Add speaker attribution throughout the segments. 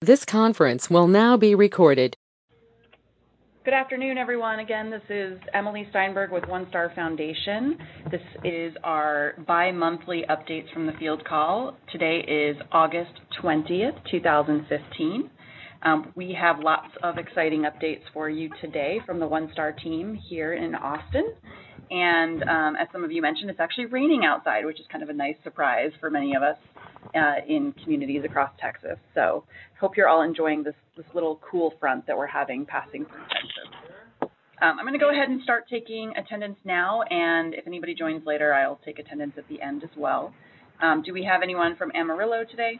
Speaker 1: This conference will now be recorded.
Speaker 2: Good afternoon, everyone. Again, this is Emily Steinberg with One Star Foundation. This is our bi-monthly updates from the field call. Today is August 20th, 2015. We have lots of exciting updates for you today from the One Star team here in Austin. And as some of you mentioned, it's actually raining outside, which is kind of a nice surprise for many of us in communities across Texas. So hope you're all enjoying this little cool front that we're having passing through Texas. I'm going to go ahead and start taking attendance now, and if anybody joins later, I'll take attendance at the end as well. Do we have anyone from Amarillo today?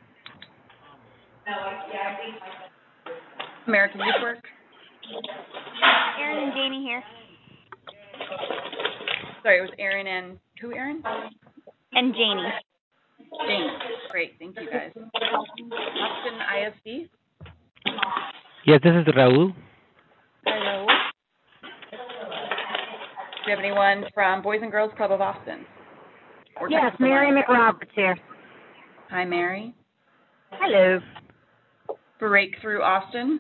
Speaker 2: American Youth Work?
Speaker 3: Erin and Janie here.
Speaker 2: Sorry, it was Erin and who, Erin?
Speaker 3: And Janie.
Speaker 2: Janie. Great, thank you guys. Austin ISD?
Speaker 4: Yes, this is Raul.
Speaker 2: Hi, Raul. Do you have anyone from Boys and Girls Club of Austin?
Speaker 5: Yes, Mary McRoberts here.
Speaker 2: Hi, Mary.
Speaker 5: Hello.
Speaker 2: Breakthrough Austin?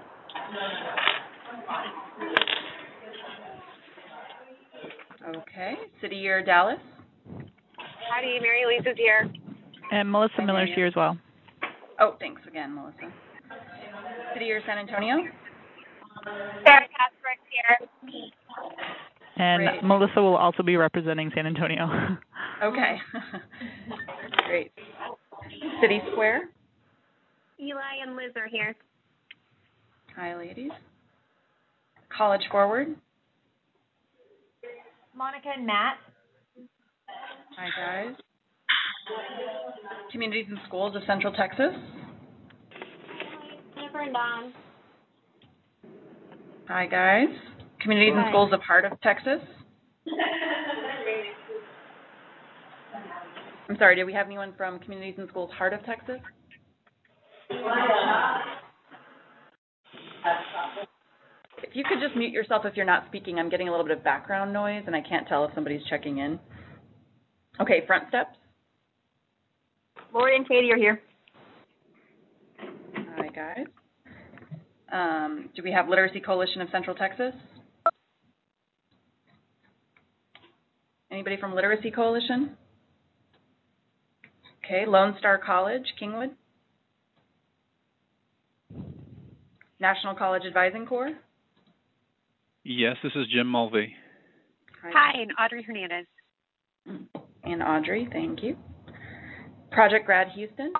Speaker 2: Okay. City Year Dallas?
Speaker 5: Howdy, Mary Lisa's here.
Speaker 6: And Melissa Miller's here as well.
Speaker 2: Oh, thanks again, Melissa. City Year San Antonio?
Speaker 5: Sarah Kasparek here.
Speaker 6: And
Speaker 2: Great.
Speaker 6: Melissa will also be representing San Antonio.
Speaker 2: Okay. Great. City Square?
Speaker 5: Eli and Liz are here.
Speaker 2: Hi, ladies. College Forward?
Speaker 3: Monica and Matt.
Speaker 2: Hi, guys. Communities and Schools of Central Texas?
Speaker 3: Jennifer and Don.
Speaker 2: Hi, guys. Communities and Schools of Heart of Texas? I'm sorry, do we have anyone from Communities and Schools Heart of Texas? If you could just mute yourself if you're not speaking, I'm getting a little bit of background noise and I can't tell if somebody's checking in. Okay, Front Steps?
Speaker 5: Lori and Katie are here.
Speaker 2: Hi, guys. Do we have Literacy Coalition of Central Texas? Anybody from Literacy Coalition? Okay, Lone Star College, Kingwood? National College Advising Corps?
Speaker 7: Yes, this is Jim Mulvey.
Speaker 5: Hi, and Audrey Hernandez.
Speaker 2: And Audrey, thank you. Project Grad Houston?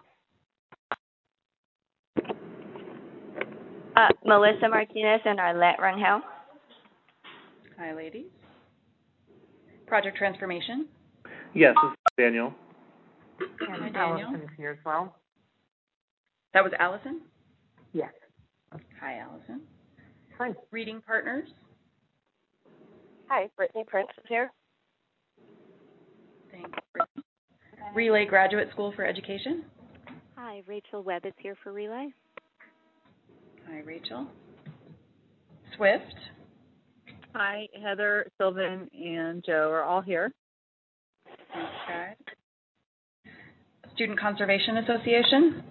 Speaker 3: Melissa Martinez and Arlette Rangel.
Speaker 2: Hi, ladies. Project Transformation?
Speaker 8: Yes, this is Daniel.
Speaker 2: Hi, Daniel.
Speaker 5: Allison's here as well.
Speaker 2: That was Allison?
Speaker 5: Yes.
Speaker 2: Hi, Allison.
Speaker 5: Hi.
Speaker 2: Reading Partners?
Speaker 5: Hi, Brittany Prince is here.
Speaker 2: Thanks, Brittany. Relay Graduate School for Education?
Speaker 3: Hi, Rachel Webb is here for Relay.
Speaker 2: Hi, Rachel. Swift?
Speaker 6: Hi, Heather, Sylvan, and Joe are all here.
Speaker 2: Thanks, guys. Student Conservation Association?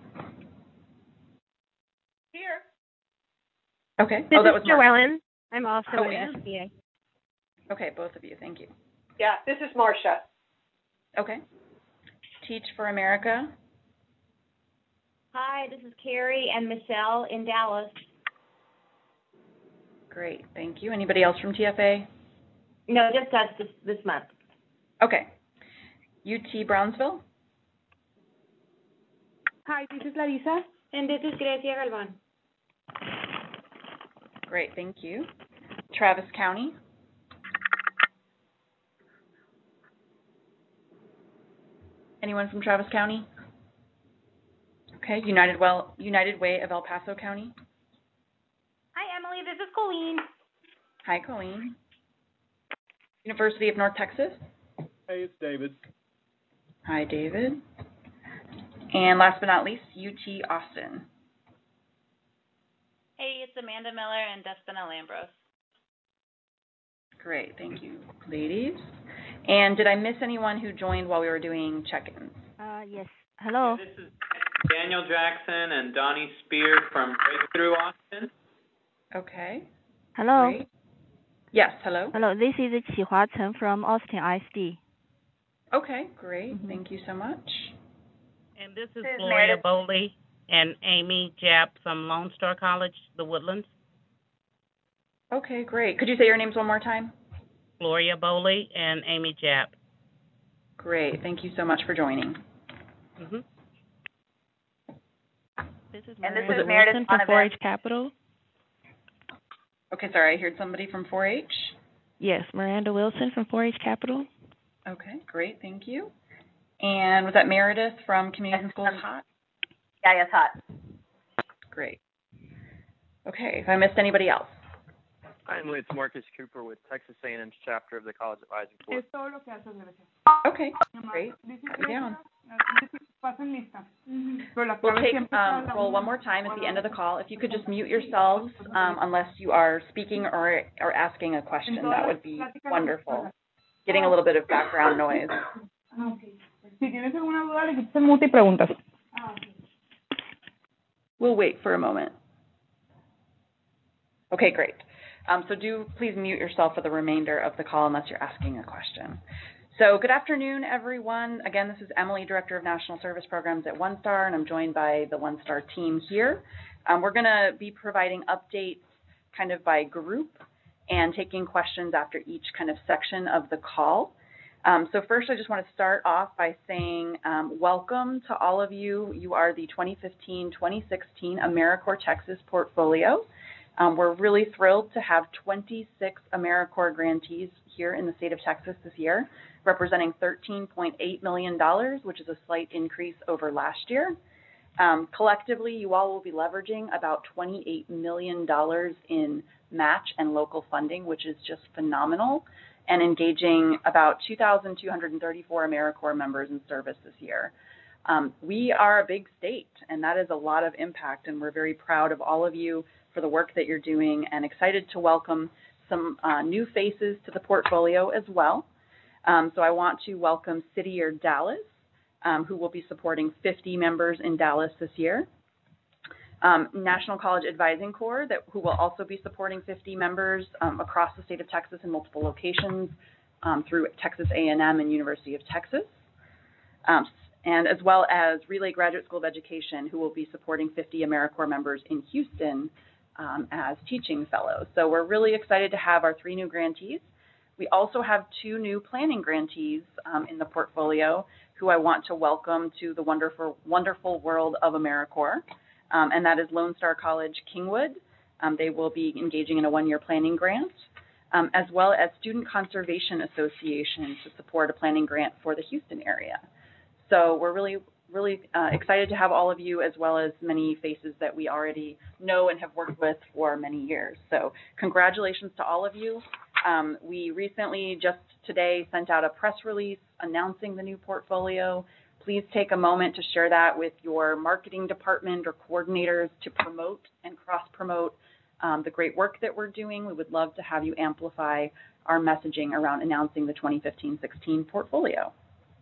Speaker 5: Here.
Speaker 2: Okay.
Speaker 5: This
Speaker 2: that was
Speaker 5: is
Speaker 2: Mark.
Speaker 5: Joellen. I'm also
Speaker 2: Oh,
Speaker 5: an
Speaker 2: yeah.
Speaker 5: SBA.
Speaker 2: Okay, both of you. Thank you.
Speaker 5: Yeah, this is Marcia.
Speaker 2: Okay. Teach for America?
Speaker 3: Hi, this is Carrie and Michelle in Dallas.
Speaker 2: Great, thank you. Anybody else from TFA?
Speaker 3: No, just us this month.
Speaker 2: Okay. UT Brownsville?
Speaker 5: Hi, this is Larissa.
Speaker 3: And this is Grecia Galvan.
Speaker 2: Great, thank you. Travis County? Anyone from Travis County? Okay, United Way of El Paso County?
Speaker 3: Hi, Emily. This is Colleen.
Speaker 2: Hi, Colleen. University of North Texas?
Speaker 7: Hey, it's David.
Speaker 2: Hi, David. And last but not least, UT Austin.
Speaker 9: Hey, it's Amanda Miller and Despina Lambros.
Speaker 2: Great, thank you, ladies. And did I miss anyone who joined while we were doing check-ins?
Speaker 3: Yes. Hello.
Speaker 10: Daniel Jackson and Donnie Spear from Breakthrough Austin.
Speaker 2: Okay.
Speaker 11: Hello.
Speaker 2: Great. Yes, hello.
Speaker 11: Hello, this is Qihua Chen from Austin ISD.
Speaker 2: Okay, great. Thank you so much.
Speaker 12: And this is Gloria Bowley and Amy Japp from Lone Star College, The Woodlands.
Speaker 2: Okay, great. Could you say your names one more time?
Speaker 12: Gloria Bowley and Amy Japp.
Speaker 2: Great. Thank you so much for joining.
Speaker 11: This is
Speaker 3: And this
Speaker 11: Miranda
Speaker 3: is Meredith
Speaker 11: Wilson from 4-H Capital.
Speaker 2: Okay, sorry, I heard somebody from 4-H.
Speaker 11: Yes, Miranda Wilson from 4-H Capital.
Speaker 2: Okay, great. Thank you. And was that Meredith from Communities and Schools Hot?
Speaker 3: Yeah, yes, hot.
Speaker 2: Great. Okay, if I missed anybody else.
Speaker 8: Hi, Emily. It's Marcus Cooper with Texas A&M's chapter of the College Advising Board.
Speaker 2: Okay, great. Put it down. We'll take roll one more time at the end of the call. If you could just mute yourselves unless you are speaking or asking a question, that would be wonderful. Getting a little bit of background noise. We'll wait for a moment. Okay, great. So do please mute yourself for the remainder of the call unless you're asking a question. So good afternoon, everyone. Again, this is Emily, Director of National Service Programs at OneStar, and I'm joined by the OneStar team here. We're going to be providing updates kind of by group and taking questions after each kind of section of the call. So first, I just want to start off by saying welcome to all of you. You are the 2015-2016 AmeriCorps Texas portfolio. We're really thrilled to have 26 AmeriCorps grantees here in the state of Texas this year, representing $13.8 million, which is a slight increase over last year. Collectively, you all will be leveraging about $28 million in match and local funding, which is just phenomenal, and engaging about 2,234 AmeriCorps members in service this year. We are a big state, and that is a lot of impact, and we're very proud of all of you for the work that you're doing and excited to welcome some new faces to the portfolio as well. So I want to welcome City Year Dallas, who will be supporting 50 members in Dallas this year. National College Advising Corps, who will also be supporting 50 members across the state of Texas in multiple locations through Texas A&M and University of Texas. And as well as Relay Graduate School of Education, who will be supporting 50 AmeriCorps members in Houston as teaching fellows. So we're really excited to have our 3 new grantees. We also have 2 new planning grantees in the portfolio who I want to welcome to the wonderful world of AmeriCorps, and that is Lone Star College Kingwood. They will be engaging in a 1-year planning grant, as well as Student Conservation Association to support a planning grant for the Houston area. So we're really excited to have all of you, as well as many faces that we already know and have worked with for many years. So congratulations to all of you. We recently, just today, sent out a press release announcing the new portfolio. Please take a moment to share that with your marketing department or coordinators to promote and cross-promote the great work that we're doing. We would love to have you amplify our messaging around announcing the 2015-16 portfolio.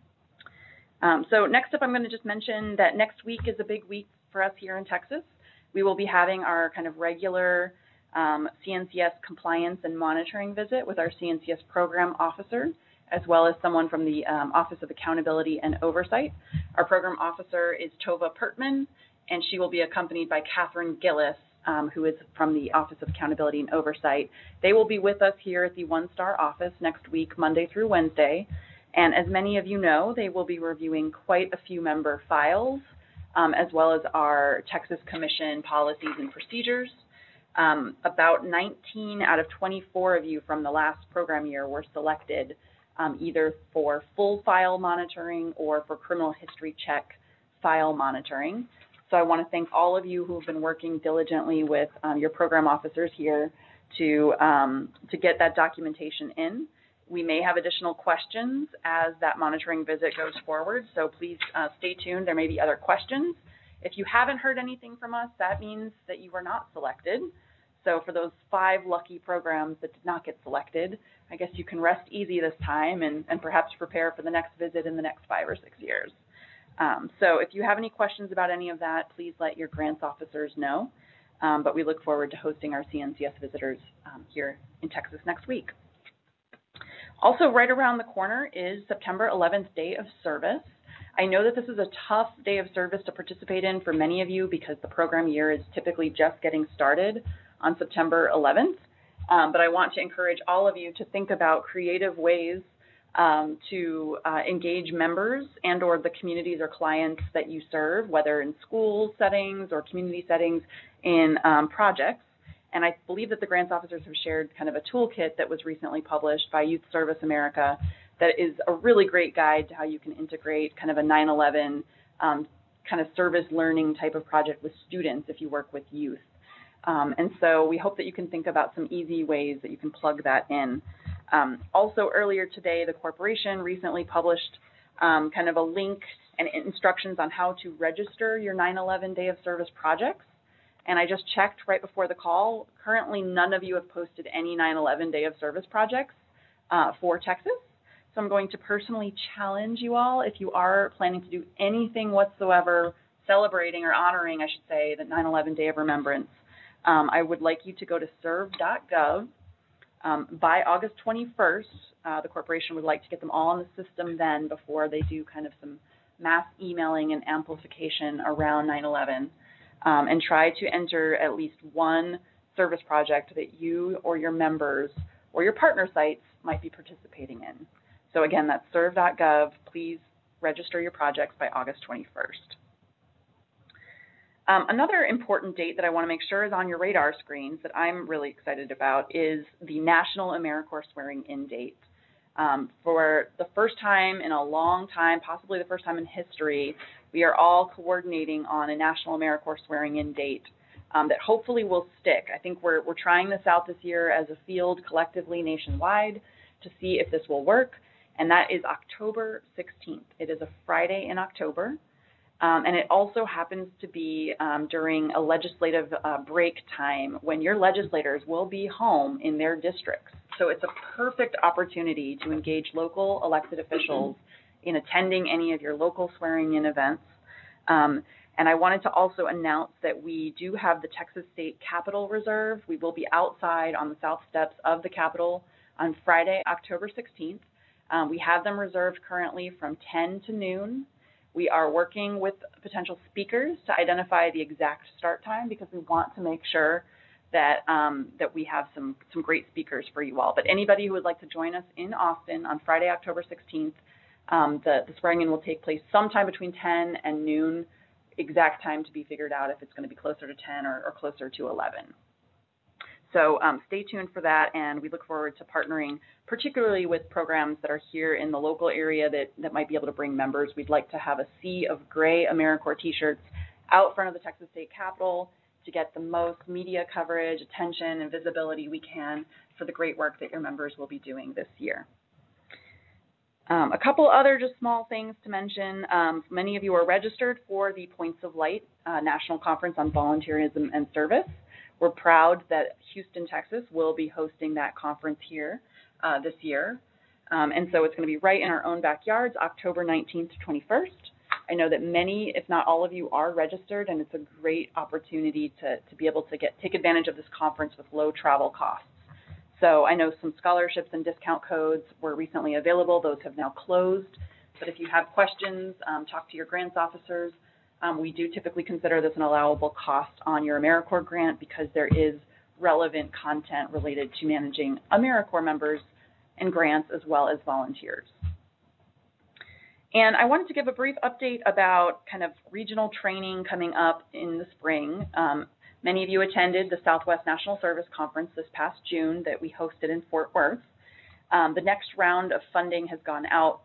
Speaker 2: So next up, I'm going to just mention that next week is a big week for us here in Texas. We will be having our kind of regular CNCS compliance and monitoring visit with our CNCS program officer, as well as someone from the Office of Accountability and Oversight. Our program officer is Tova Pertman, and she will be accompanied by Catherine Gillis, who is from the Office of Accountability and Oversight. They will be with us here at the OneStar office next week, Monday through Wednesday. And as many of you know, they will be reviewing quite a few member files, as well as our Texas Commission policies and procedures. About 19 out of 24 of you from the last program year were selected either for full file monitoring or for criminal history check file monitoring. So I want to thank all of you who have been working diligently with your program officers here to get that documentation in. We may have additional questions as that monitoring visit goes forward, so please stay tuned. There may be other questions. If you haven't heard anything from us, that means that you were not selected. So for those 5 lucky programs that did not get selected, I guess you can rest easy this time and perhaps prepare for the next visit in the next 5 or 6 years. So if you have any questions about any of that, please let your grants officers know. But we look forward to hosting our CNCS visitors here in Texas next week. Also, right around the corner is September 11th, Day of Service. I know that this is a tough day of service to participate in for many of you because the program year is typically just getting started on September 11th. But I want to encourage all of you to think about creative ways to engage members and or the communities or clients that you serve, whether in school settings or community settings, in projects. And I believe that the grants officers have shared kind of a toolkit that was recently published by Youth Service America that is a really great guide to how you can integrate kind of a 9/11 kind of service learning type of project with students if you work with youth. And so we hope that you can think about some easy ways that you can plug that in. Also earlier today, the corporation recently published kind of a link and instructions on how to register your 9/11 Day of Service projects. And I just checked right before the call. Currently, none of you have posted any 9/11 Day of Service projects for Texas. So I'm going to personally challenge you all, if you are planning to do anything whatsoever celebrating or honoring, I should say, the 9/11 Day of Remembrance, I would like you to go to serve.gov. By August 21st, the corporation would like to get them all on the system then before they do kind of some mass emailing and amplification around 9/11. And try to enter at least one service project that you or your members or your partner sites might be participating in. So again, that's serve.gov. Please register your projects by August 21st. Another important date that I want to make sure is on your radar screens that I'm really excited about is the National AmeriCorps Swearing-In date. For the first time in a long time, possibly the first time in history, we are all coordinating on a National AmeriCorps Swearing-In date that hopefully will stick. I think we're trying this out this year as a field collectively nationwide to see if this will work, and that is October 16th. It is a Friday in October, and it also happens to be during a legislative break time when your legislators will be home in their districts. So it's a perfect opportunity to engage local elected officials in attending any of your local swearing-in events. And I wanted to also announce that we do have the Texas State Capitol Reserve. We will be outside on the south steps of the Capitol on Friday, October 16th. We have them reserved currently from 10 to noon. We are working with potential speakers to identify the exact start time because we want to make sure that that we have some great speakers for you all. But anybody who would like to join us in Austin on Friday, October 16th, the swearing-in will take place sometime between 10 and noon, exact time to be figured out if it's going to be closer to 10 or closer to 11. So stay tuned for that, and we look forward to partnering particularly with programs that are here in the local area that might be able to bring members. We'd like to have a sea of gray AmeriCorps t-shirts out front of the Texas State Capitol to get the most media coverage, attention, and visibility we can for the great work that your members will be doing this year. A couple other just small things to mention. Many of you are registered for the Points of Light National Conference on Volunteerism and Service. We're proud that Houston, Texas will be hosting that conference here this year. And so it's going to be right in our own backyards, October 19th to 21st. I know that many, if not all of you, are registered, and it's a great opportunity to be able to take advantage of this conference with low travel costs. So I know some scholarships and discount codes were recently available. Those have now closed. But if you have questions, talk to your grants officers. We do typically consider this an allowable cost on your AmeriCorps grant because there is relevant content related to managing AmeriCorps members and grants as well as volunteers. And I wanted to give a brief update about kind of regional training coming up in the spring. Many of you attended the Southwest National Service Conference this past June that we hosted in Fort Worth. The next round of funding has gone out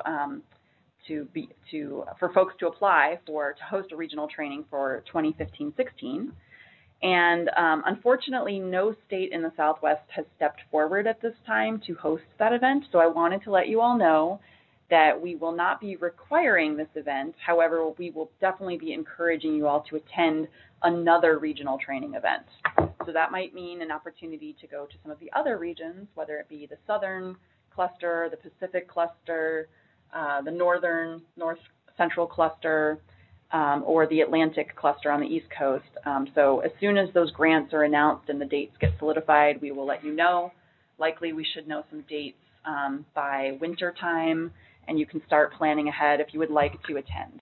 Speaker 2: for folks to apply to host a regional training for 2015-16. And unfortunately, no state in the Southwest has stepped forward at this time to host that event. So I wanted to let you all know that we will not be requiring this event. However, we will definitely be encouraging you all to attend another regional training event. So that might mean an opportunity to go to some of the other regions, whether it be the Southern Cluster, the Pacific Cluster, the North Central Cluster, or the Atlantic Cluster on the East Coast. So as soon as those grants are announced and the dates get solidified, we will let you know. Likely we should know some dates by winter time, and you can start planning ahead if you would like to attend.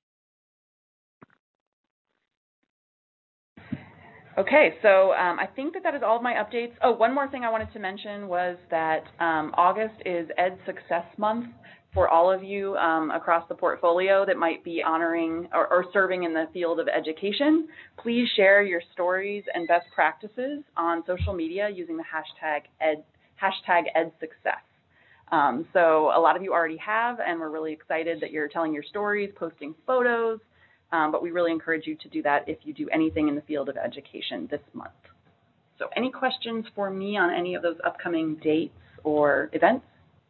Speaker 2: Okay, so I think that is all of my updates. Oh, one more thing I wanted to mention was that August is Ed Success Month for all of you across the portfolio that might be honoring or serving in the field of education. Please share your stories and best practices on social media using the hashtag EdSuccess. So a lot of you already have, and we're really excited that you're telling your stories, posting photos, but we really encourage you to do that if you do anything in the field of education this month. So any questions for me on any of those upcoming dates or events?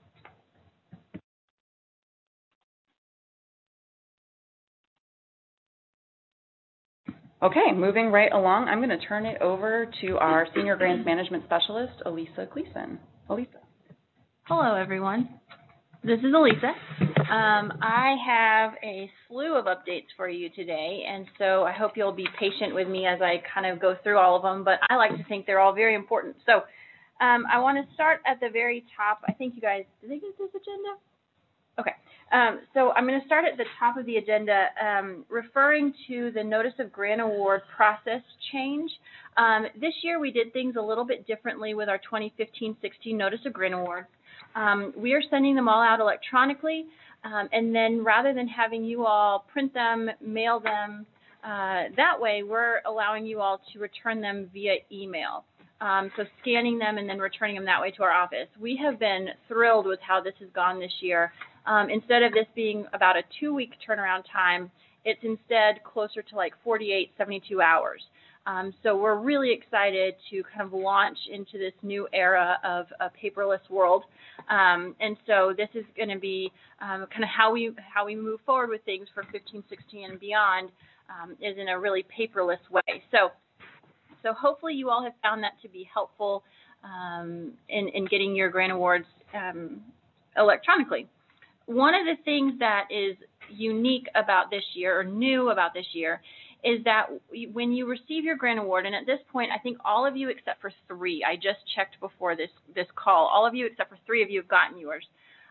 Speaker 2: Okay, moving right along, I'm going to turn it over to our Senior Grants Management Specialist, Elisa Gleason. Elisa.
Speaker 13: Hello, everyone. This is Elisa. I have a slew of updates for you today, and so I hope you'll be patient with me as I kind of go through all of them, but I like to think they're all very important. So I want to start at the very top. I think you guys, did they get this agenda? Okay. So I'm going to start at the top of the agenda, referring to the Notice of Grant Award process change. This year we did things a little bit differently with our 2015-16 Notice of Grant Awards. We are sending them all out electronically, and then rather than having you all print them, mail them, that way we're allowing you all to return them via email. So scanning them and then returning them that way to our office. We have been thrilled with how this has gone this year. Instead of this being about a 2-week turnaround time, it's instead closer to like 48, 72 hours. So we're really excited to kind of launch into this new era of a paperless world. And so this is going to be kind of how we move forward with things for 15, 16, and beyond is in a really paperless way. So hopefully you all have found that to be helpful in getting your grant awards electronically. One of the things that is unique about this year, or new about this year, is that when you receive your grant award, and at this point I think all of you except for 3, I just checked before this call, all of you except for 3 of you have gotten yours.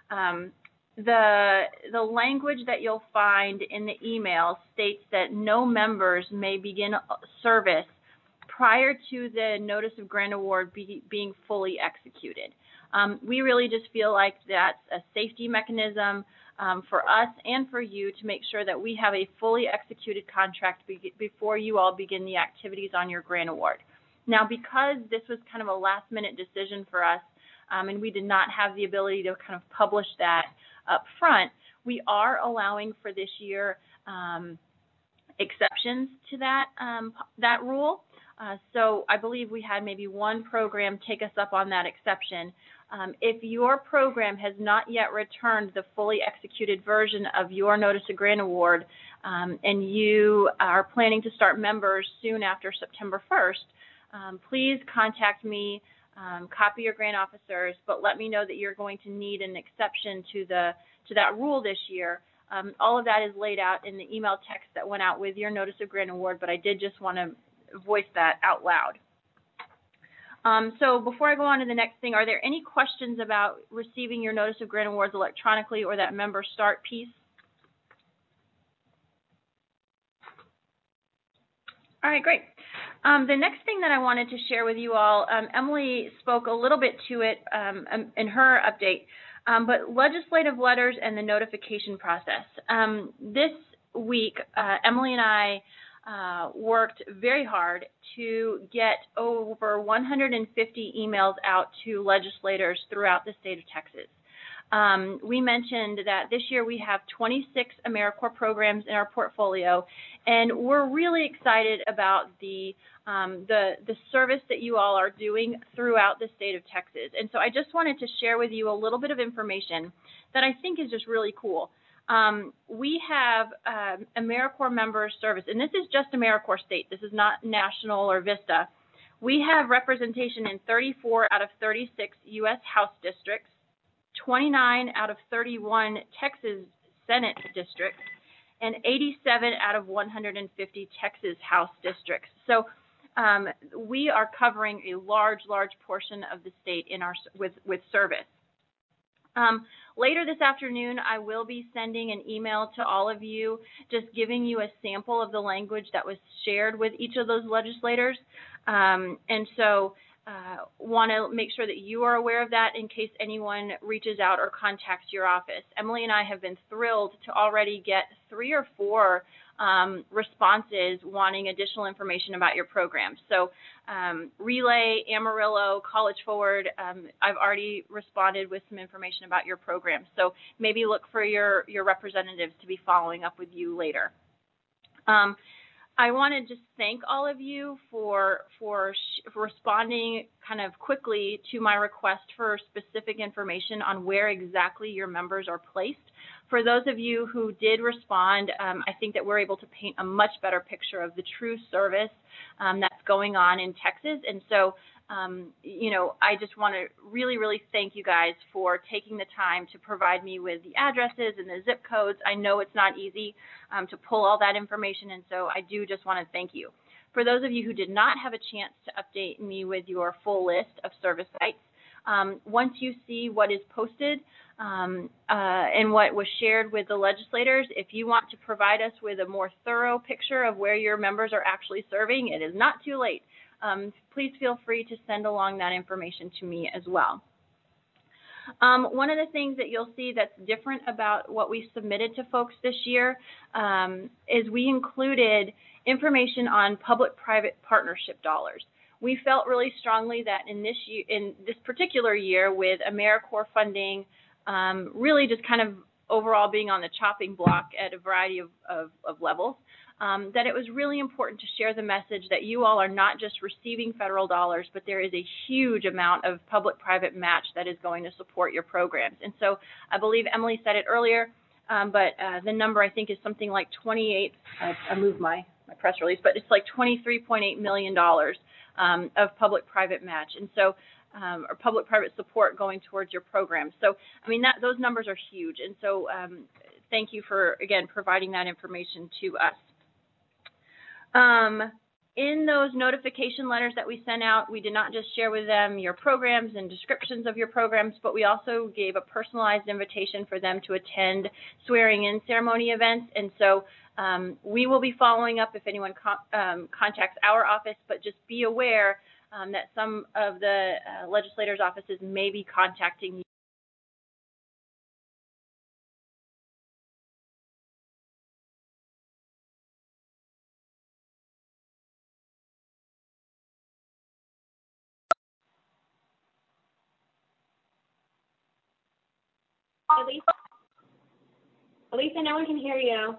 Speaker 13: The language that you'll find in the email states that no members may begin service prior to the Notice of Grant Award being fully executed. We really just feel like that's a safety mechanism for us and for you to make sure that we have a fully executed contract before you all begin the activities on your grant award. Now, because this was kind of a last-minute decision for us, and we did not have the ability to kind of publish that up front, we are allowing for this year exceptions to that rule. So I believe we had maybe 1 program take us up on that exception. If your program has not yet returned the fully executed version of your Notice of Grant Award, and you are planning to start members soon after September 1st, please contact me, copy your grant officers, but let me know that you're going to need an exception to that rule this year. All of that is laid out in the email text that went out with your Notice of Grant Award, but I did just want to voice that out loud. So before I go on to the next thing, are there any questions about receiving your Notice of Grant Awards electronically or that member start piece? All right, great. The next thing that I wanted to share with you all, Emily spoke a little bit to it in her update, but legislative letters and the notification process. This week, Emily and I worked very hard to get over 150 emails out to legislators throughout the state of Texas. We mentioned that this year we have 26 AmeriCorps programs in our portfolio, and we're really excited about the service that you all are doing throughout the state of Texas. And so I just wanted to share with you a little bit of information that I think is just really cool. We have AmeriCorps members service, and this is just AmeriCorps state. This is not national or VISTA. We have representation in 34 out of 36 U.S. House districts, 29 out of 31 Texas Senate districts, and 87 out of 150 Texas House districts. So we are covering a large portion of the state in our with service. Later this afternoon, I will be sending an email to all of you, just giving you a sample of the language that was shared with each of those legislators. And so want to make sure that you are aware of that in case anyone reaches out or contacts your office. Emily and I have been thrilled to already get 3 or 4 responses wanting additional information about your program. So Relay, Amarillo, College Forward, I've already responded with some information about your program. So maybe look for your representatives to be following up with you later. I want to just thank all of you for responding kind of quickly to my request for specific information on where exactly your members are placed. For those of you who did respond, I think that we're able to paint a much better picture of the true service that's going on in Texas. And so, you know, I just want to really thank you guys for taking the time to provide me with the addresses and the zip codes. I know it's not easy to pull all that information, and so I do just want to thank you. For those of you who did not have a chance to update me with your full list of service sites, once you see what is posted and what was shared with the legislators, if you want to provide us with a more thorough picture of where your members are actually serving, it is not too late. Please feel free to send along that information to me as well. One of the things that you'll see that's different about what we submitted to folks this year is we included information on public-private partnership dollars. We felt really strongly that in this particular year, with AmeriCorps funding really just kind of overall being on the chopping block at a variety of levels, that it was really important to share the message that you all are not just receiving federal dollars, but there is a huge amount of public-private match that is going to support your programs. And so I believe Emily said it earlier, but the number I think is something like 28, I moved my press release, but it's like $23.8 million of public-private match. And so, or public-private support going towards your program. So, I mean, those numbers are huge. And so thank you for, again, providing that information to us. In those notification letters that we sent out, we did not just share with them your programs and descriptions of your programs, but we also gave a personalized invitation for them to attend swearing-in ceremony events. And so we will be following up if anyone contacts our office, but just be aware that some of the legislators' offices may be contacting you.
Speaker 3: Elisa, no one can hear you.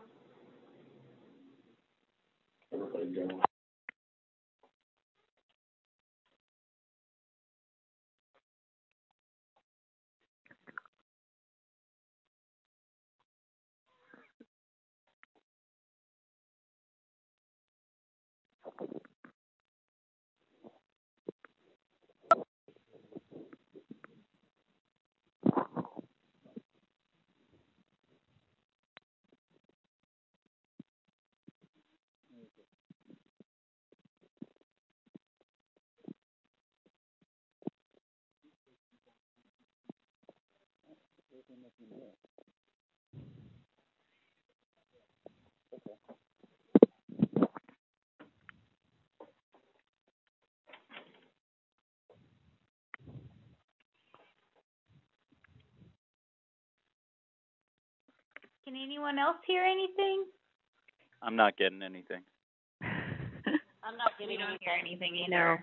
Speaker 9: Can anyone else hear anything?
Speaker 10: I'm not getting anything.
Speaker 9: I'm not getting
Speaker 3: hear anything either.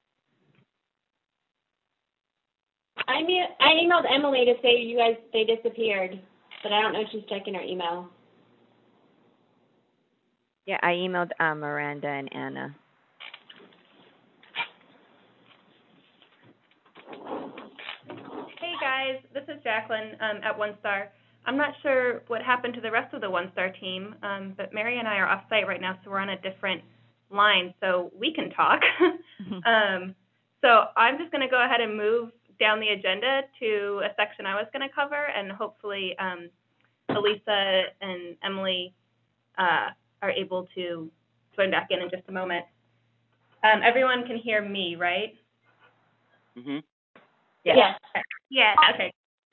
Speaker 3: I emailed Emily to say they disappeared, but I don't know if she's checking her email.
Speaker 11: Yeah, I emailed Miranda and Anna.
Speaker 14: Hey guys, this is Jacqueline at One Star. I'm not sure what happened to the rest of the One Star team, but Mary and I are off site right now, so we're on a different line, so we can talk. So I'm just going to go ahead and move down the agenda to a section I was going to cover, and hopefully Elisa and Emily are able to join back in just a moment. Everyone can hear me, right?
Speaker 8: Mm-hmm.
Speaker 14: Yes. Yes. Okay.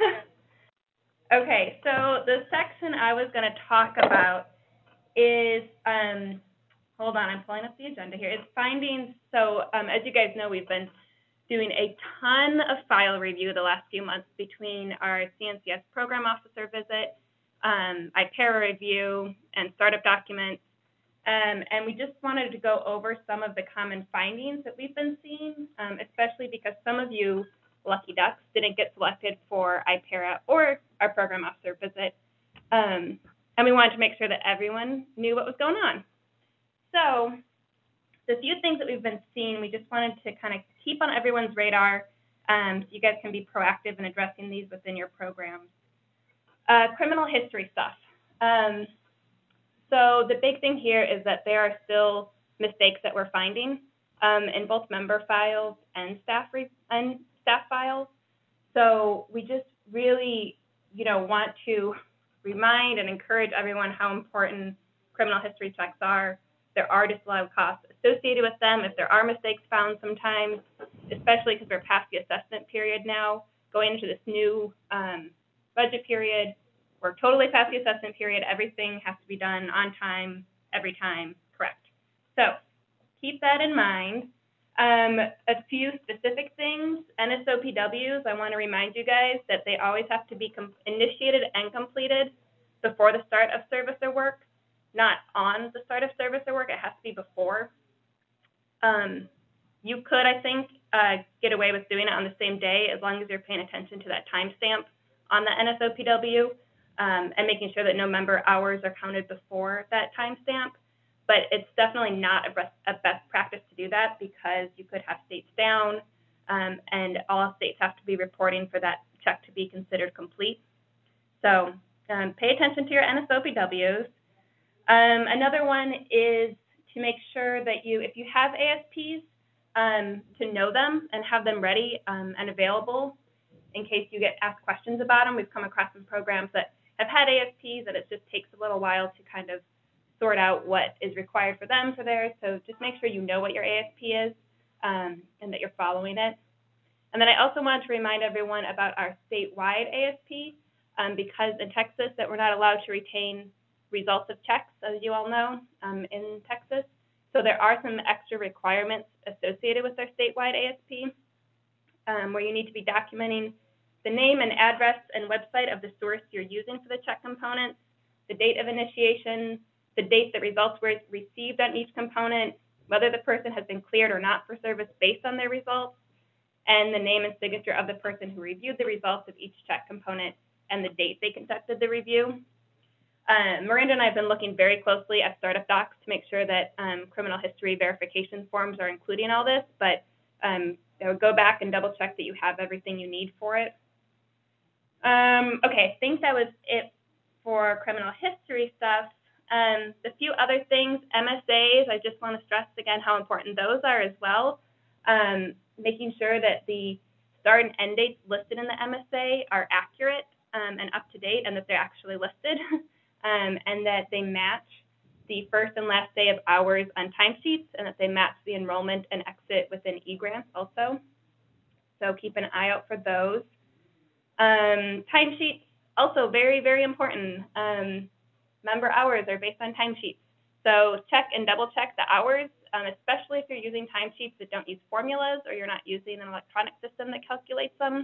Speaker 14: Okay, so the section I was going to talk about is, hold on, I'm pulling up the agenda here. It's findings. So as you guys know, we've been doing a ton of file review the last few months between our CNCS program officer visit, IPERA review, and startup documents. And we just wanted to go over some of the common findings that we've been seeing, especially because some of you lucky ducks didn't get selected for IPERA or our program officer visit. And we wanted to make sure that everyone knew what was going on. So the few things that we've been seeing, we just wanted to kind of keep on everyone's radar so you guys can be proactive in addressing these within your programs. Criminal history stuff. So the big thing here is that there are still mistakes that we're finding in both member files and staff files. So we just really, want to remind and encourage everyone how important criminal history checks are. There are disallowed costs associated with them if there are mistakes found sometimes, especially because we're past the assessment period now, going into this new budget period. We're totally past the assessment period. Everything has to be done on time, every time, correct. So keep that in mind. A few specific things, NSOPWs, I want to remind you guys that they always have to be initiated and completed before the start of service or work, not on the start of service or work. It has to be before. You could, I think, get away with doing it on the same day as long as you're paying attention to that timestamp on the NSOPW and making sure that no member hours are counted before that timestamp. But it's definitely not a best practice to do that because you could have states down and all states have to be reporting for that check to be considered complete. So pay attention to your NSOPWs. Another one is to make sure that if you have ASPs, to know them and have them ready and available in case you get asked questions about them. We've come across some programs that have had ASPs and it just takes a little while to kind of sort out what is required for them for theirs. So just make sure you know what your ASP is and that you're following it. And then I also wanted to remind everyone about our statewide ASP because in Texas that we're not allowed to retain results of checks, as you all know, in Texas. So there are some extra requirements associated with our statewide ASP where you need to be documenting the name and address and website of the source you're using for the check components, the date of initiation, the date that results were received on each component, whether the person has been cleared or not for service based on their results, and the name and signature of the person who reviewed the results of each check component and the date they conducted the review. Miranda and I have been looking very closely at startup docs to make sure that criminal history verification forms are including all this, but go back and double check that you have everything you need for it. Okay, I think that was it for criminal history stuff. The few other things, MSAs, I just want to stress again how important those are as well. Making sure that the start and end dates listed in the MSA are accurate and up to date and that they're actually listed and that they match the first and last day of hours on timesheets and that they match the enrollment and exit within eGrants also. So keep an eye out for those. Timesheets, also very, very important. Member hours are based on timesheets. So check and double check the hours, especially if you're using timesheets that don't use formulas or you're not using an electronic system that calculates them.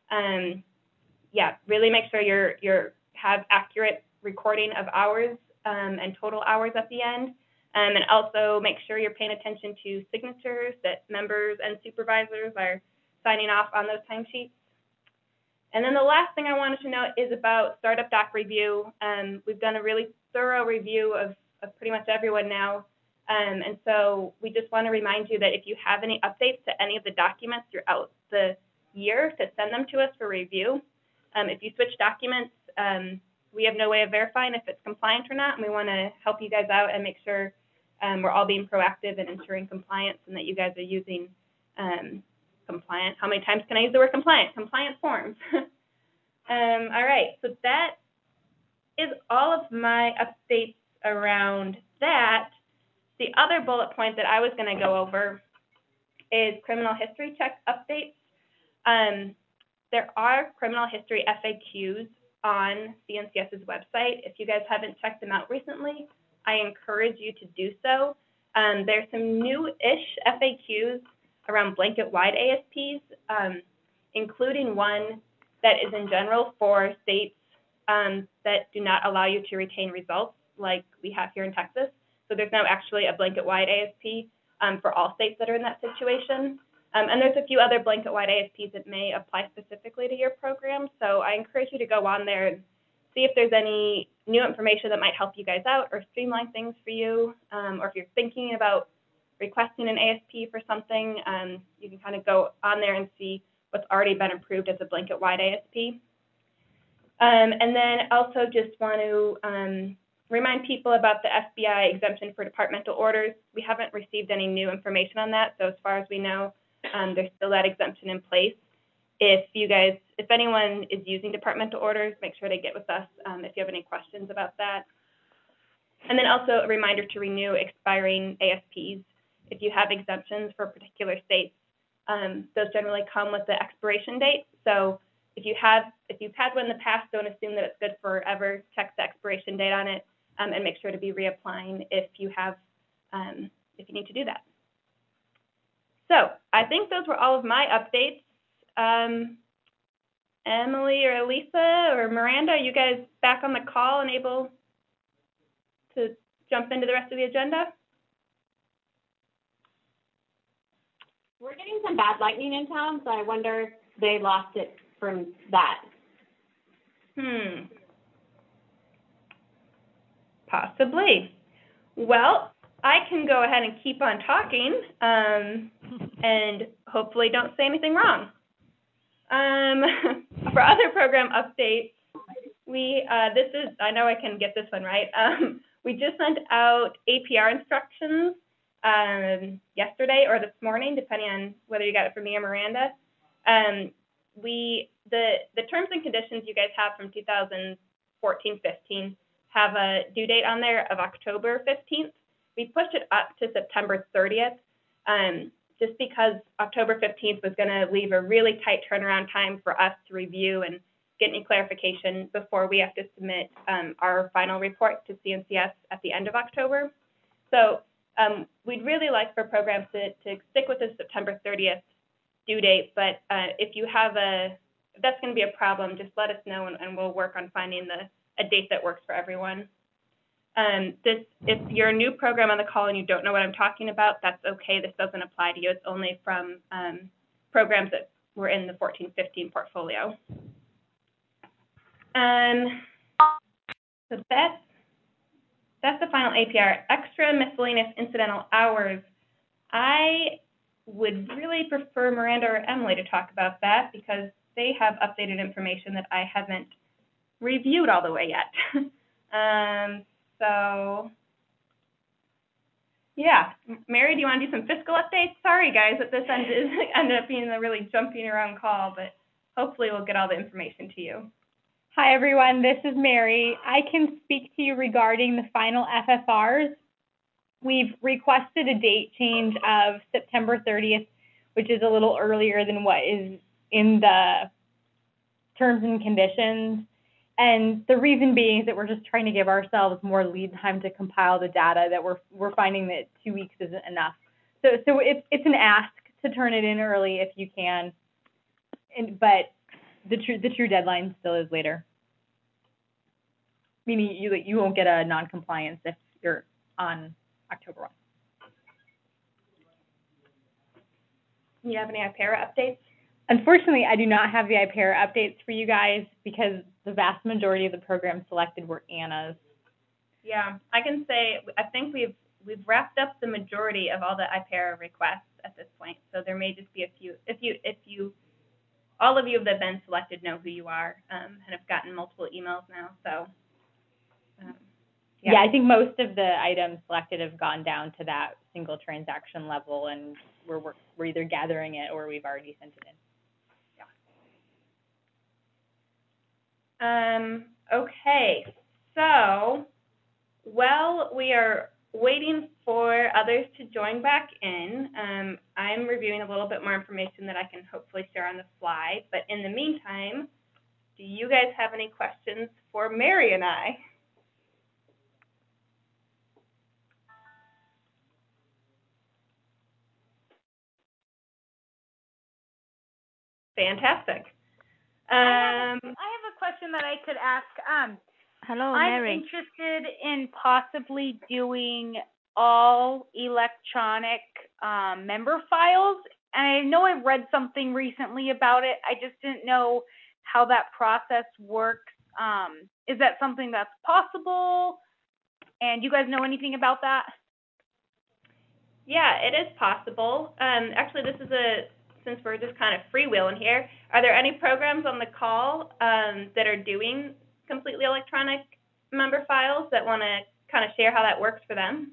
Speaker 14: Yeah, really make sure you have accurate recording of hours and total hours at the end. And also make sure you're paying attention to signatures that members and supervisors are signing off on those timesheets. And then the last thing I wanted to note is about startup doc review. We've done a really thorough review of pretty much everyone now. And so we just want to remind you that if you have any updates to any of the documents throughout the year, to send them to us for review. If you switch documents, we have no way of verifying if it's compliant or not, and we want to help you guys out and make sure we're all being proactive in ensuring compliance and that you guys are using compliant. How many times can I use the word compliant? Compliant forms. All right, so that is all of my updates around that, the other bullet point that I was going to go over is criminal history check updates. There are criminal history FAQs on CNCS's website. If you guys haven't checked them out recently, I encourage you to do so. There's some new-ish FAQs around blanket-wide ASPs, including one that is in general for states that do not allow you to retain results like we have here in Texas. So there's now actually a blanket-wide ASP for all states that are in that situation. And there's a few other blanket-wide ASPs that may apply specifically to your program. So I encourage you to go on there and see if there's any new information that might help you guys out or streamline things for you. Or if you're thinking about requesting an ASP for something, you can kind of go on there and see what's already been approved as a blanket-wide ASP. And then also just want to remind people about the FBI exemption for departmental orders. We haven't received any new information on that, so as far as we know, there's still that exemption in place. If anyone is using departmental orders, make sure to get with us if you have any questions about that. And then also a reminder to renew expiring ASPs. If you have exemptions for particular states, those generally come with the expiration date. So if you've had one in the past, don't assume that it's good forever. Check the expiration date on it and make sure to be reapplying if you need to do that. So I think those were all of my updates. Emily or Elisa or Miranda, are you guys back on the call and able to jump into the rest of the agenda?
Speaker 3: We're getting some bad lightning in town, so I wonder if they lost it from that.
Speaker 14: Possibly. Well, I can go ahead and keep on talking and hopefully don't say anything wrong. For other program updates, I know I can get this one right. We just sent out APR instructions yesterday or this morning, depending on whether you got it from me or Miranda. The terms and conditions you guys have from 2014-15 have a due date on there of October 15th. We pushed it up to September 30th just because October 15th was going to leave a really tight turnaround time for us to review and get any clarification before we have to submit our final report to CNCS at the end of October. So we'd really like for programs to stick with the September 30th due date, but if that's going to be a problem, just let us know and we'll work on finding a date that works for everyone. If you're a new program on the call and you don't know what I'm talking about, that's okay. This doesn't apply to you. It's only from programs that were in the 14-15 portfolio. So that's the final APR. Extra miscellaneous incidental hours. I would really prefer Miranda or Emily to talk about that because they have updated information that I haven't reviewed all the way yet. So, yeah. Mary, do you want to do some fiscal updates? Sorry, guys, that this ended up being a really jumping around call, but hopefully we'll get all the information to you.
Speaker 15: Hi, everyone. This is Mary. I can speak to you regarding the final FFRs. We've requested a date change of September 30th, which is a little earlier than what is in the terms and conditions. And the reason being is that we're just trying to give ourselves more lead time to compile the data, that we're finding that 2 weeks isn't enough. So it's an ask to turn it in early if you can, but the true deadline still is later. Meaning you won't get a non-compliance if you're on October 1.
Speaker 14: Do you have any IPERA updates?
Speaker 15: Unfortunately, I do not have the IPERA updates for you guys because the vast majority of the programs selected were ANAs.
Speaker 14: Yeah, I can say I think we've wrapped up the majority of all the IPERA requests at this point. So there may just be a few. If all of you that have been selected know who you are and have gotten multiple emails now. So
Speaker 15: yeah, I think most of the items selected have gone down to that single transaction level, and we're either gathering it or we've already sent it in.
Speaker 14: Okay, so Well, we are waiting for others to join back in. I'm reviewing a little bit more information that I can hopefully share on the fly. But in the meantime, do you guys have any questions for Mary and I? Fantastic.
Speaker 9: I have a question that I could ask.
Speaker 11: Hello,
Speaker 9: I'm
Speaker 11: Mary.
Speaker 9: interested in possibly doing all electronic member files. And I know I've read something recently about it. I just didn't know how that process works. Is that something that's possible? And you guys know anything about that?
Speaker 14: Yeah, it is possible. Actually, since we're just kind of freewheeling here, are there any programs on the call that are doing completely electronic member files that want to kind of share how that works for them?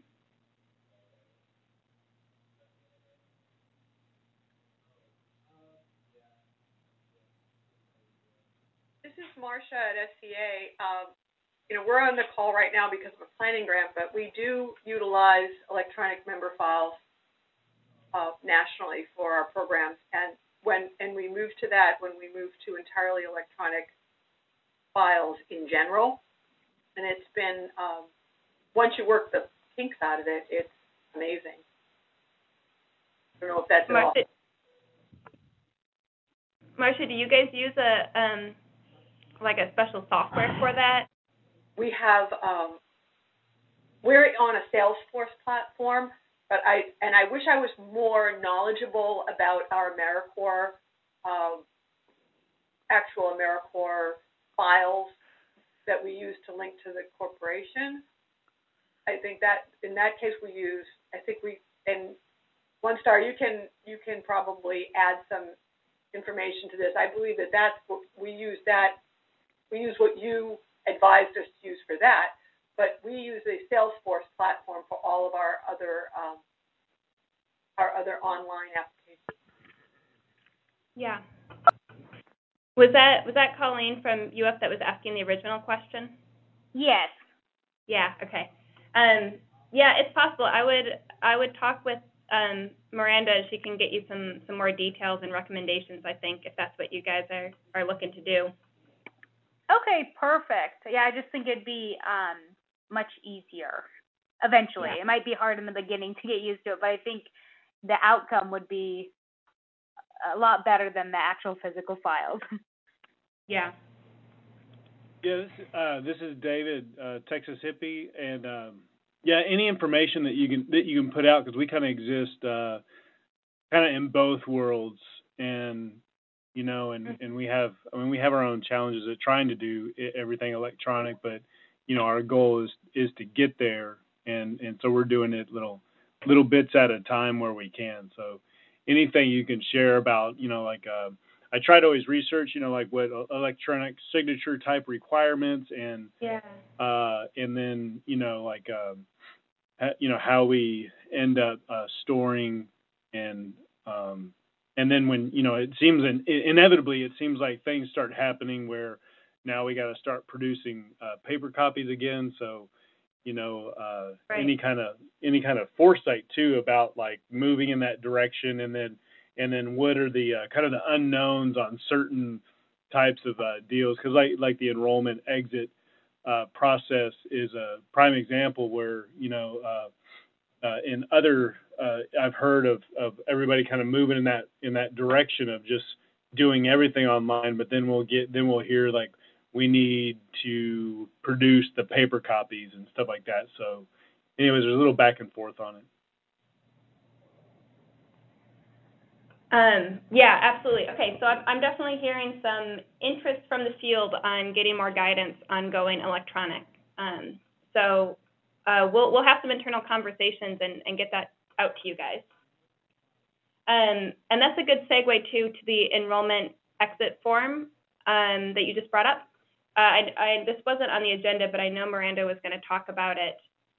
Speaker 16: This is Marcia at SCA. We're on the call right now because of a planning grant, but we do utilize electronic member files nationally for our programs. And when we move to that, when we move to entirely electronic files in general, and it's been, once you work the kinks out of it, it's amazing. I don't know if that's at all.
Speaker 14: Marcia, do you guys use a special software for that?
Speaker 16: We have, we're on a Salesforce platform, but I wish I was more knowledgeable about our AmeriCorps, actual AmeriCorps files that we use to link to the corporation. I think that in that case and OneStar, you can probably add some information to this. I believe that's what we use what you advised us to use for that, but we use a Salesforce platform for all of our other online applications.
Speaker 14: Yeah. Was that Colleen from UF that was asking the original question?
Speaker 9: Yes.
Speaker 14: Yeah. Okay. Yeah, it's possible. I would talk with Miranda. She can get you some more details and recommendations, I think, if that's what you guys are looking to do.
Speaker 9: Okay, perfect. Yeah, I just think it'd be much easier eventually. Yeah. It might be hard in the beginning to get used to it, but I think the outcome would be a lot better than the actual physical files.
Speaker 14: Yeah.
Speaker 7: Yeah, this is David, Texas Hippie, and any information that you can put out, because we kind of exist kind of in both worlds, and and we have our own challenges at trying to do everything electronic, but our goal is to get there, and so we're doing it little bits at a time where we can. So anything you can share about, I try to always research, what electronic signature type requirements and and then how we end up storing and then when it seems inevitably it seems like things start happening where now we got to start producing paper copies again. So right. any kind of foresight too about like moving in that direction, and then what are the kind of the unknowns on certain types of deals, because like the enrollment exit process is a prime example where in other I've heard of everybody kind of moving in that direction of just doing everything online, but then we'll hear like we need to produce the paper copies and stuff like that. So anyways, there's a little back and forth on it.
Speaker 14: Yeah, absolutely. Okay, so I'm definitely hearing some interest from the field on getting more guidance on going electronic. So we'll have some internal conversations and get that out to you guys. And that's a good segue to the enrollment exit form that you just brought up. This wasn't on the agenda, but I know Miranda was going to talk about it.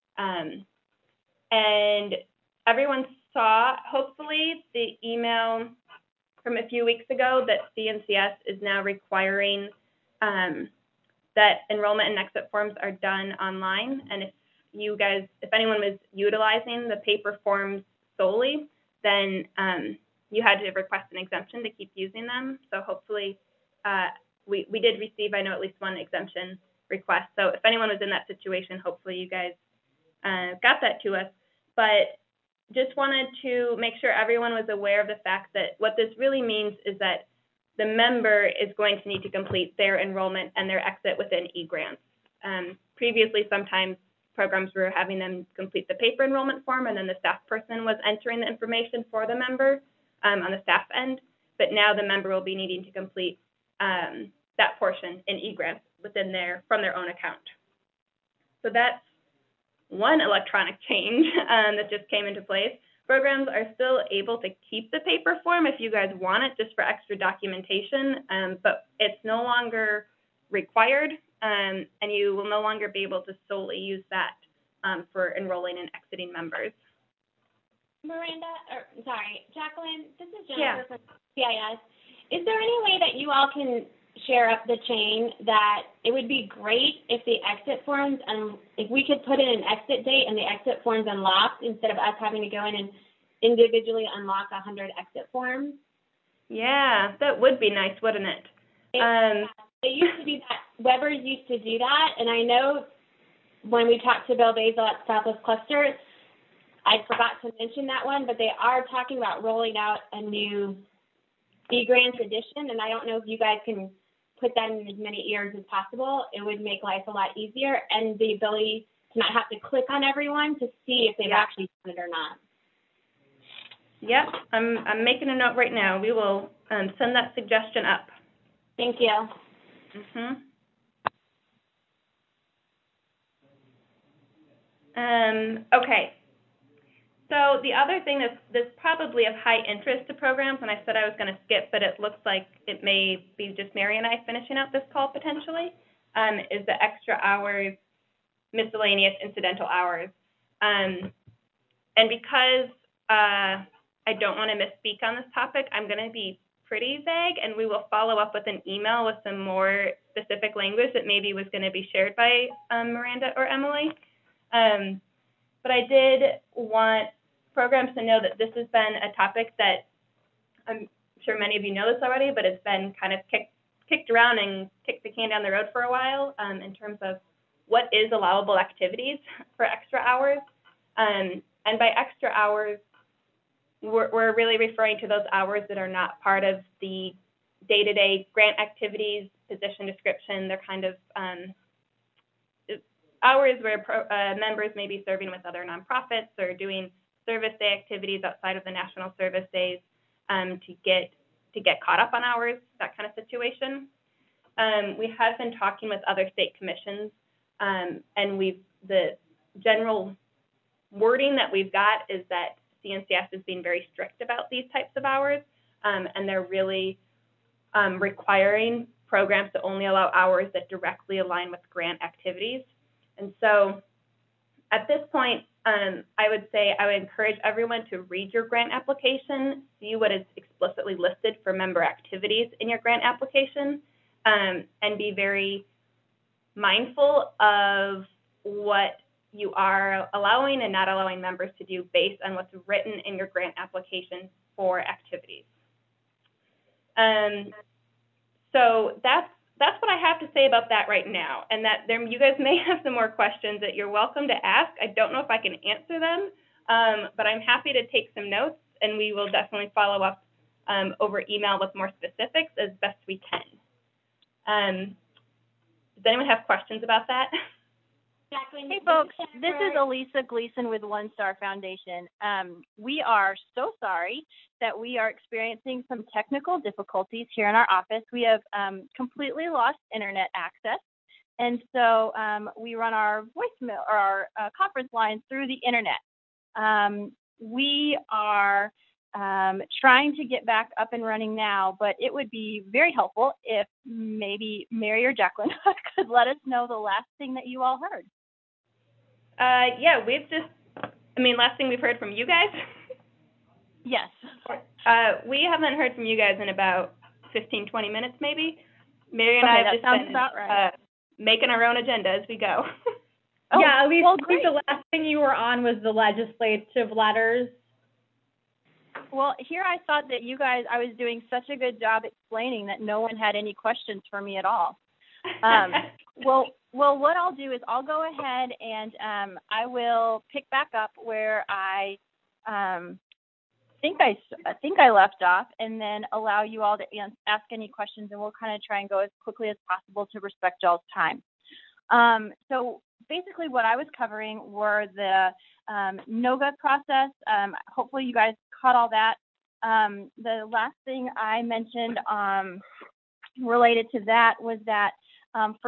Speaker 14: And everyone saw, hopefully, the email from a few weeks ago that CNCS is now requiring that enrollment and exit forms are done online. And if you guys, if anyone was utilizing the paper forms solely, then you had to request an exemption to keep using them. So hopefully we did receive, I know, at least one exemption request. So if anyone was in that situation, hopefully you guys got that to us. But just wanted to make sure everyone was aware of the fact that what this really means is that the member is going to need to complete their enrollment and their exit within eGrants. Previously, sometimes programs were having them complete the paper enrollment form, and then the staff person was entering the information for the member on the staff end. But now the member will be needing to complete that portion in eGrants from their own account. So that's one electronic change that just came into place. Programs are still able to keep the paper form if you guys want it, just for extra documentation, but it's no longer required, and you will no longer be able to solely use that for enrolling and exiting members.
Speaker 3: Jacqueline, this is Jennifer from CIS. Is there any way that you all can share up the chain that it would be great if the exit forms, and if we could put in an exit date and the exit forms unlocked instead of us having to go in and individually unlock 100 exit forms?
Speaker 14: Yeah, that would be nice, wouldn't it?
Speaker 3: They used to do that. Weber's used to do that, and I know when we talked to Bill Basil at Southwest Cluster, I forgot to mention that one, but they are talking about rolling out a new eGrants edition, and I don't know if you guys can put that in as many ears as possible. It would make life a lot easier, and the ability to not have to click on everyone to see if they've actually done it or not.
Speaker 14: Yep, I'm making a note right now. We will send that suggestion up.
Speaker 3: Thank you.
Speaker 14: Okay. So the other thing that's probably of high interest to programs, and I said I was going to skip, but it looks like it may be just Mary and I finishing out this call potentially, is the extra hours, miscellaneous incidental hours. And because I don't want to misspeak on this topic, I'm going to be pretty vague, and we will follow up with an email with some more specific language that maybe was going to be shared by Miranda or Emily. But I did want programs to know that this has been a topic that I'm sure many of you know this already, but it's been kind of kicked around and kicked the can down the road for a while in terms of what is allowable activities for extra hours. And by extra hours, we're really referring to those hours that are not part of the day-to-day grant activities, position description. They're kind of hours where members may be serving with other nonprofits or doing service day activities outside of the national service days to get caught up on hours, that kind of situation. We have been talking with other state commissions, and the general wording that we've got is that CNCS is being very strict about these types of hours, and they're really requiring programs to only allow hours that directly align with grant activities. And so at this point, I would say I would encourage everyone to read your grant application, see what is explicitly listed for member activities in your grant application, and be very mindful of what you are allowing and not allowing members to do based on what's written in your grant application for activities. So that's what I have to say about that right now, and that you guys may have some more questions that you're welcome to ask. I don't know if I can answer them, but I'm happy to take some notes, and we will definitely follow up over email with more specifics as best we can. Does anyone have questions about that?
Speaker 3: Jacqueline,
Speaker 17: hey folks, this is Elisa Gleason with One Star Foundation. We are so sorry that we are experiencing some technical difficulties here in our office. We have completely lost internet access, and so we run our voicemail or our conference lines through the internet. We are trying to get back up and running now, but it would be very helpful if maybe Mary or Jacqueline could let us know the last thing that you all heard.
Speaker 14: Yeah, last thing we've heard from you guys?
Speaker 17: Yes.
Speaker 14: We haven't heard from you guys in about 15, 20 minutes maybe. Mary and I have just been making our own agenda as we go.
Speaker 15: Yeah, at least
Speaker 17: well,
Speaker 15: I think the last thing you were on was the legislative letters.
Speaker 17: Well, here I thought that I was doing such a good job explaining that no one had any questions for me at all. Well, what I'll do is I'll go ahead and I will pick back up where I think I left off, and then allow you all to ask any questions, and we'll kind of try and go as quickly as possible to respect y'all's time. So basically what I was covering were the NOGA process. Hopefully you guys caught all that. The last thing I mentioned related to that was that for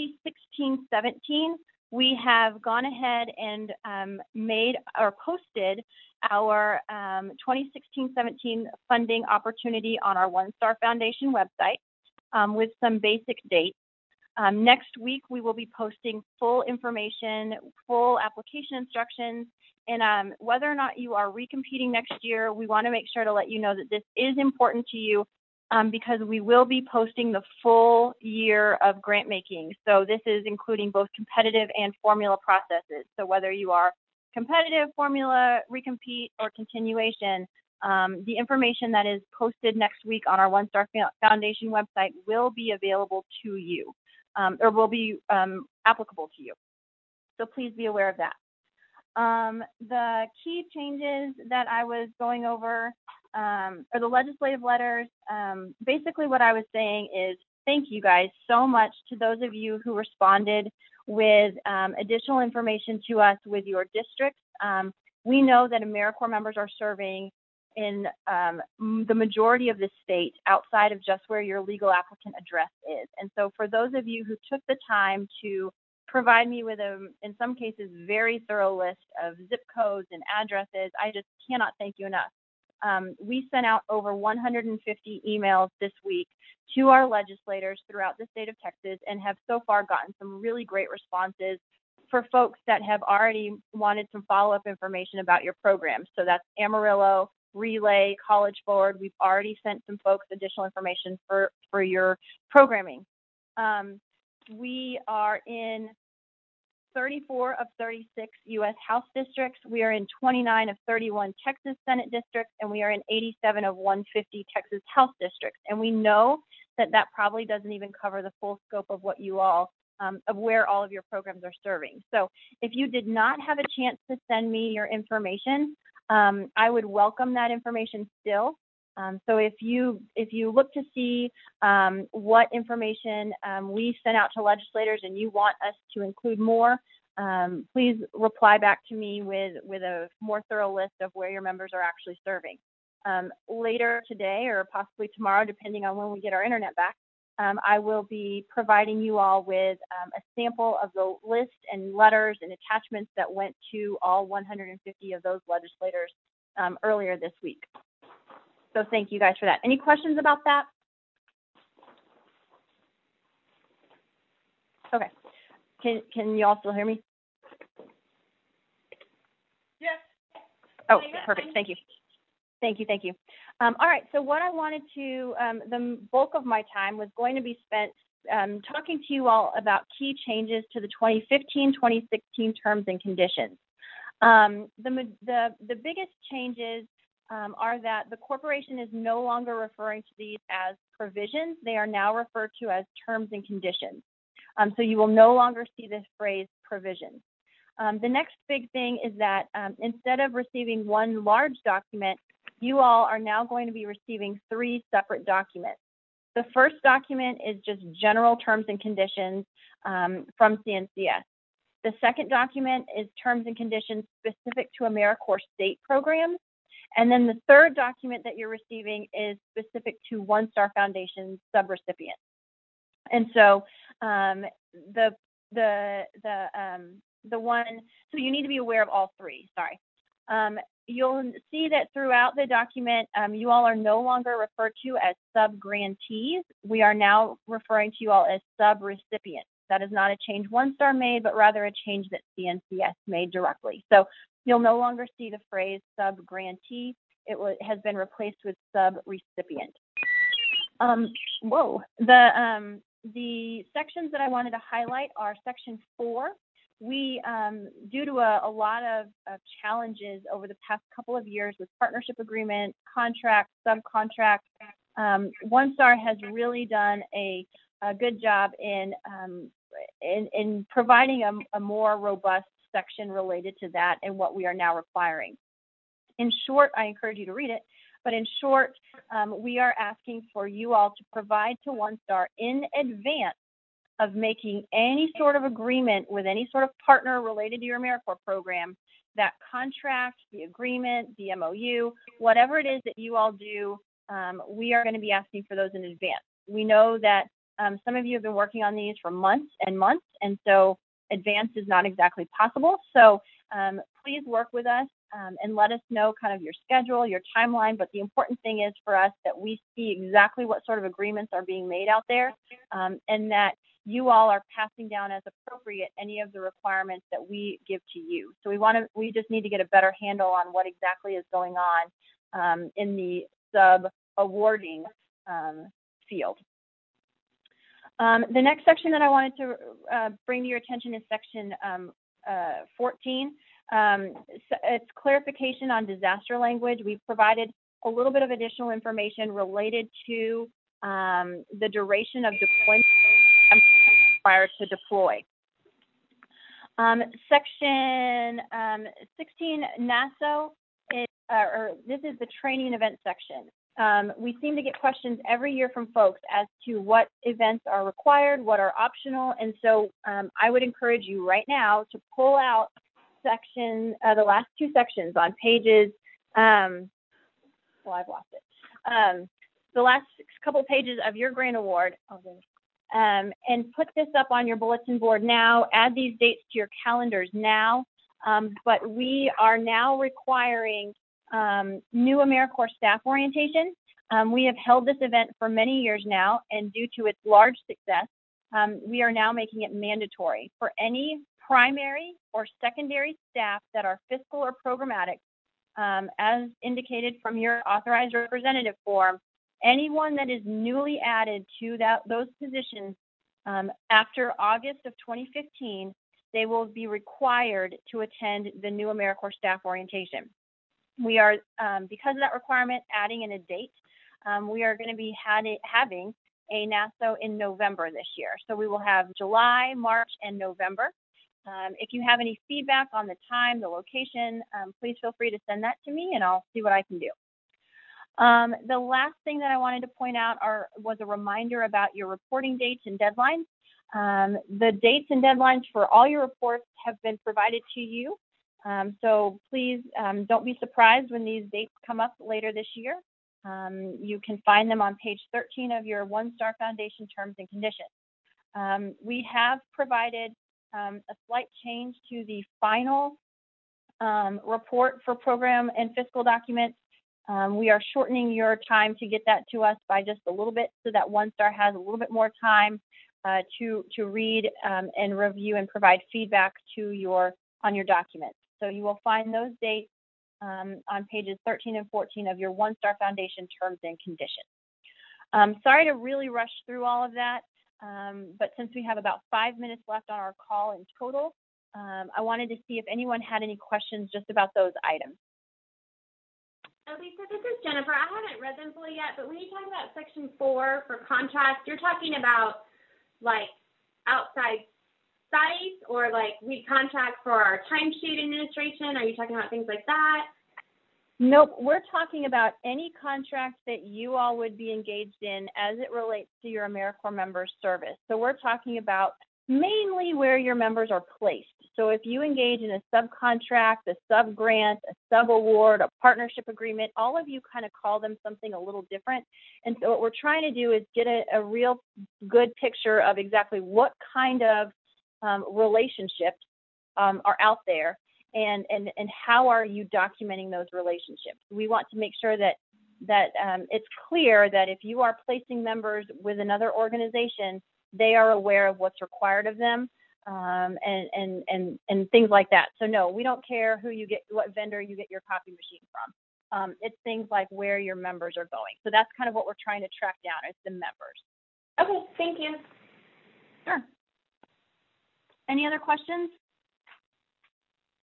Speaker 17: 2016-17, we have gone ahead and made or posted our 2016-17 funding opportunity on our One Star Foundation website with some basic dates. Next week, we will be posting full information, full application instructions, and whether or not you are recompeting next year, we want to make sure to let you know that this is important to you because we will be posting the full year of grant making. So this is including both competitive and formula processes. So whether you are competitive, formula, recompete, or continuation, the information that is posted next week on our One Star Foundation website will be available to you. Or will be applicable to you. So please be aware of that. The key changes that I was going over are the legislative letters. Basically what I was saying is thank you guys so much to those of you who responded with additional information to us with your districts. We know that AmeriCorps members are serving in the majority of the state outside of just where your legal applicant address is. And so for those of you who took the time to provide me with in some cases, very thorough list of zip codes and addresses, I just cannot thank you enough. We sent out over 150 emails this week to our legislators throughout the state of Texas and have so far gotten some really great responses for folks that have already wanted some follow-up information about your program. So that's Amarillo, Relay, College Forward. We've already sent some folks additional information for your programming. We are in 34 of 36 U.S. House districts. We are in 29 of 31 Texas Senate districts, and we are in 87 of 150 Texas House districts. And we know that that probably doesn't even cover the full scope of what you all, of where all of your programs are serving. So if you did not have a chance to send me your information, I would welcome that information still. So if you look to see what information we sent out to legislators and you want us to include more, please reply back to me with a more thorough list of where your members are actually serving. Later today or possibly tomorrow, depending on when we get our internet back, I will be providing you all with a sample of the list and letters and attachments that went to all 150 of those legislators earlier this week. So thank you guys for that. Any questions about that? Okay. Can you all still hear me?
Speaker 16: Yes.
Speaker 17: Oh, perfect. Thank you. Thank you. All right. So what I wanted to, the bulk of my time was going to be spent talking to you all about key changes to the 2015-2016 terms and conditions. The biggest changes are that the corporation is no longer referring to these as provisions. They are now referred to as terms and conditions. So you will no longer see this phrase provisions. The next big thing is that instead of receiving one large document, you all are now going to be receiving 3 separate documents. The first document is just general terms and conditions from CNCS. The second document is terms and conditions specific to AmeriCorps state programs. And then the third document that you're receiving is specific to One Star Foundation subrecipients. And so the one, so you need to be aware of all 3, sorry. You'll see that throughout the document, you all are no longer referred to as sub-grantees. We are now referring to you all as sub-recipients. That is not a change One Star made, but rather a change that CNCS made directly. So you'll no longer see the phrase sub-grantee. It has been replaced with sub-recipient. The sections that I wanted to highlight are Section 4, we, due to a lot of challenges over the past couple of years with partnership agreements, contracts, subcontracts, OneStar has really done a good job in providing a more robust section related to that and what we are now requiring. In short, I encourage you to read it, but in short, we are asking for you all to provide to OneStar in advance of making any sort of agreement with any sort of partner related to your AmeriCorps program, that contract, the agreement, the MOU, whatever it is that you all do, we are going to be asking for those in advance. We know that some of you have been working on these for months and months, and so advance is not exactly possible. So please work with us and let us know kind of your schedule, your timeline. But the important thing is for us that we see exactly what sort of agreements are being made out there, and that you all are passing down as appropriate any of the requirements that we give to you. So we just need to get a better handle on what exactly is going on in the sub-awarding field. The next section that I wanted to bring to your attention is section 14. It's clarification on disaster language. We've provided a little bit of additional information related to the duration of deployment required to deploy. Section 16, NASO, this is the training event section. We seem to get questions every year from folks as to what events are required, what are optional, and so I would encourage you right now to pull out the last two sections on pages, I've lost it, the last couple pages of your grant award, and put this up on your bulletin board now, add these dates to your calendars now, but we are now requiring new AmeriCorps staff orientation. We have held this event for many years now, and due to its large success, we are now making it mandatory for any primary or secondary staff that are fiscal or programmatic, as indicated from your authorized representative form. Anyone that is newly added to those positions after August of 2015, they will be required to attend the new AmeriCorps staff orientation. We are, because of that requirement, adding in a date. We are going to be having a NASO in November this year. So we will have July, March, and November. If you have any feedback on the time, the location, please feel free to send that to me and I'll see what I can do. The last thing that I wanted to point out was a reminder about your reporting dates and deadlines. The dates and deadlines for all your reports have been provided to you. So please don't be surprised when these dates come up later this year. You can find them on page 13 of your OneStar Foundation Terms and Conditions. We have provided a slight change to the final report for program and fiscal documents. We are shortening your time to get that to us by just a little bit so that OneStar has a little bit more time to read and review and provide feedback on your documents. So you will find those dates on pages 13 and 14 of your OneStar Foundation Terms and Conditions. Sorry to really rush through all of that, but since we have about 5 minutes left on our call in total, I wanted to see if anyone had any questions just about those items.
Speaker 3: Lisa, this is Jennifer. I haven't read them fully yet, but when you talk about section 4 for contracts, you're talking about like outside sites or like we contract for our timesheet administration? Are you talking about things like that?
Speaker 17: Nope. We're talking about any contract that you all would be engaged in as it relates to your AmeriCorps members' service. So we're talking about mainly where your members are placed. So if you engage in a subcontract, a sub-grant, a sub-award, a partnership agreement, all of you kind of call them something a little different. And so what we're trying to do is get a real good picture of exactly what kind of relationships are out there and how are you documenting those relationships. We want to make sure that it's clear that if you are placing members with another organization, they are aware of what's required of them. And things like that. So no, we don't care what vendor you get your copy machine from. It's things like where your members are going. So that's kind of what we're trying to track down is the members.
Speaker 3: Okay, thank you.
Speaker 17: Sure. Any other questions?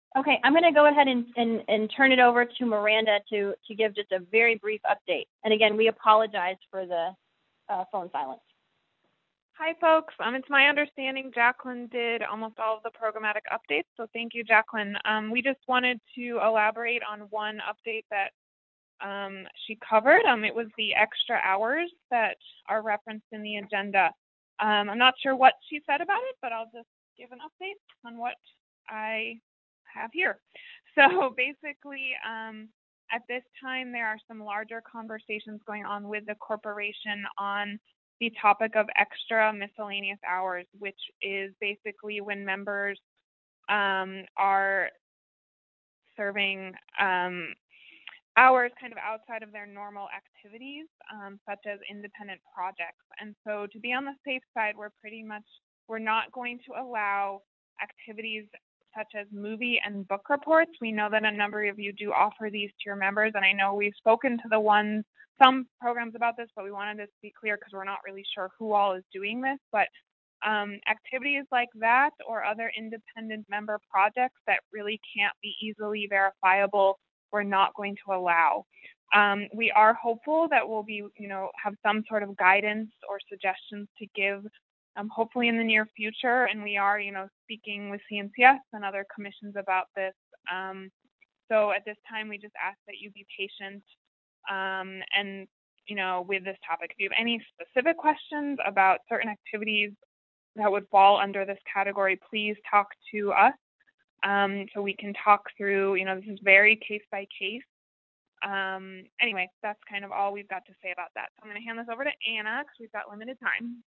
Speaker 17: Okay, I'm going to go ahead and turn it over to Miranda to give just a very brief update. And again, we apologize for the phone silence.
Speaker 18: Hi, folks. It's my understanding Jacqueline did almost all of the programmatic updates, so thank you, Jacqueline. We just wanted to elaborate on one update that she covered. It was the extra hours that are referenced in the agenda. I'm not sure what she said about it, but I'll just give an update on what I have here. So basically, at this time, there are some larger conversations going on with the corporation on the topic of extra miscellaneous hours, which is basically when members are serving hours kind of outside of their normal activities, such as independent projects. And so to be on the safe side, we're not going to allow activities such as movie and book reports. We know that a number of you do offer these to your members, and I know we've spoken to some programs about this, but we wanted this to be clear because we're not really sure who all is doing this. But activities like that or other independent member projects that really can't be easily verifiable, we're not going to allow. We are hopeful that we'll be, have some sort of guidance or suggestions to give hopefully in the near future, and we are, speaking with CNCS and other commissions about this. So at this time, we just ask that you be patient and, with this topic. If you have any specific questions about certain activities that would fall under this category, please talk to us so we can talk through, this is very case by case. Anyway, that's kind of all we've got to say about that. So I'm going to hand this over to Anna because we've got limited time.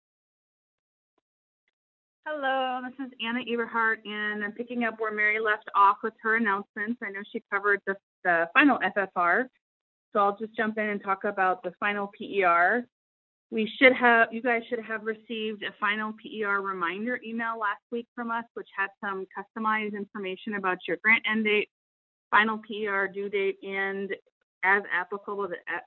Speaker 6: Hello, this is Anna Eberhardt, and I'm picking up where Mary left off with her announcements. I know she covered the final FFR, so I'll just jump in and talk about the final PER. You guys should have received a final PER reminder email last week from us, which had some customized information about your grant end date, final PER due date, and as applicable,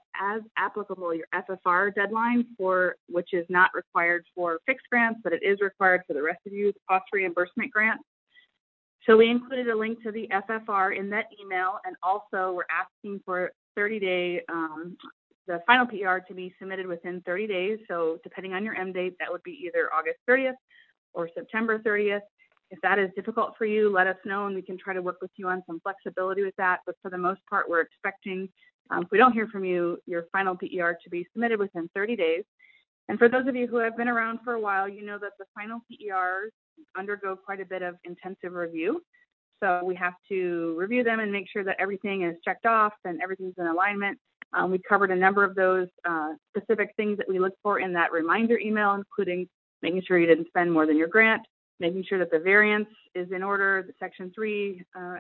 Speaker 6: your FFR deadline, which is not required for fixed grants, but it is required for the rest of you, the cost reimbursement grants. So we included a link to the FFR in that email, and also we're asking for 30-day, the final PER to be submitted within 30 days. So depending on your end date, that would be either August 30th or September 30th. If that is difficult for you, let us know and we can try to work with you on some flexibility with that. But for the most part, we're expecting, if we don't hear from you, your final PER to be submitted within 30 days. And for those of you who have been around for a while, you know that the final PERs undergo quite a bit of intensive review. So we have to review them and make sure that everything is checked off and everything's in alignment. We covered a number of those specific things that we look for in that reminder email, including making sure you didn't spend more than your grant, making sure that the variance is in order, the Section 3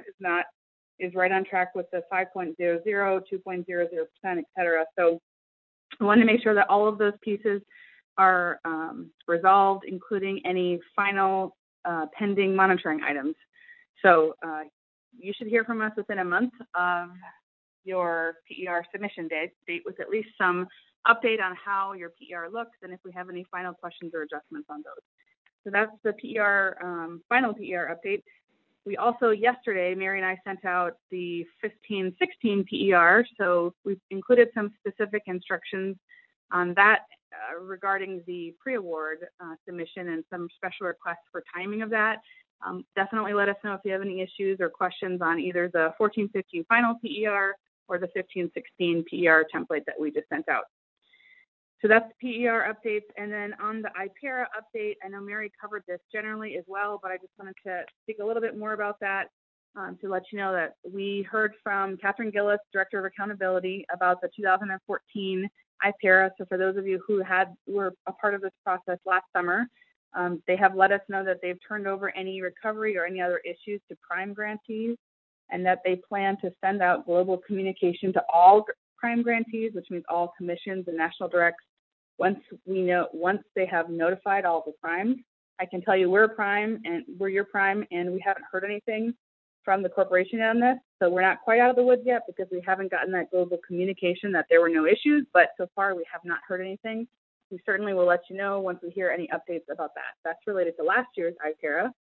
Speaker 6: is right on track with the 5.00, 2.00%, et cetera. So we want to make sure that all of those pieces are resolved, including any final pending monitoring items. So you should hear from us within a month of your PER submission date with at least some update on how your PER looks and if we have any final questions or adjustments on those. So that's the PER, final PER update. We also, yesterday, Mary and I sent out the 15-16 PER. So we've included some specific instructions on that regarding the pre-award submission and some special requests for timing of that. Definitely let us know if you have any issues or questions on either the 14-15 final PER or the 15-16 PER template that we just sent out. So that's the PER updates. And then on the IPERA update, I know Mary covered this generally as well, but I just wanted to speak a little bit more about that to let you know that we heard from Catherine Gillis, Director of Accountability, about the 2014 IPERA. So for those of you who were a part of this process last summer, they have let us know that they've turned over any recovery or any other issues to prime grantees, and that they plan to send out global communication to all prime grantees, which means all commissions and national directs, once they have notified all the primes. I can tell you we're your prime, and we haven't heard anything from the corporation on this. So we're not quite out of the woods yet because we haven't gotten that global communication that there were no issues, but so far we have not heard anything. We certainly will let you know once we hear any updates about that. That's related to last year's IPERA.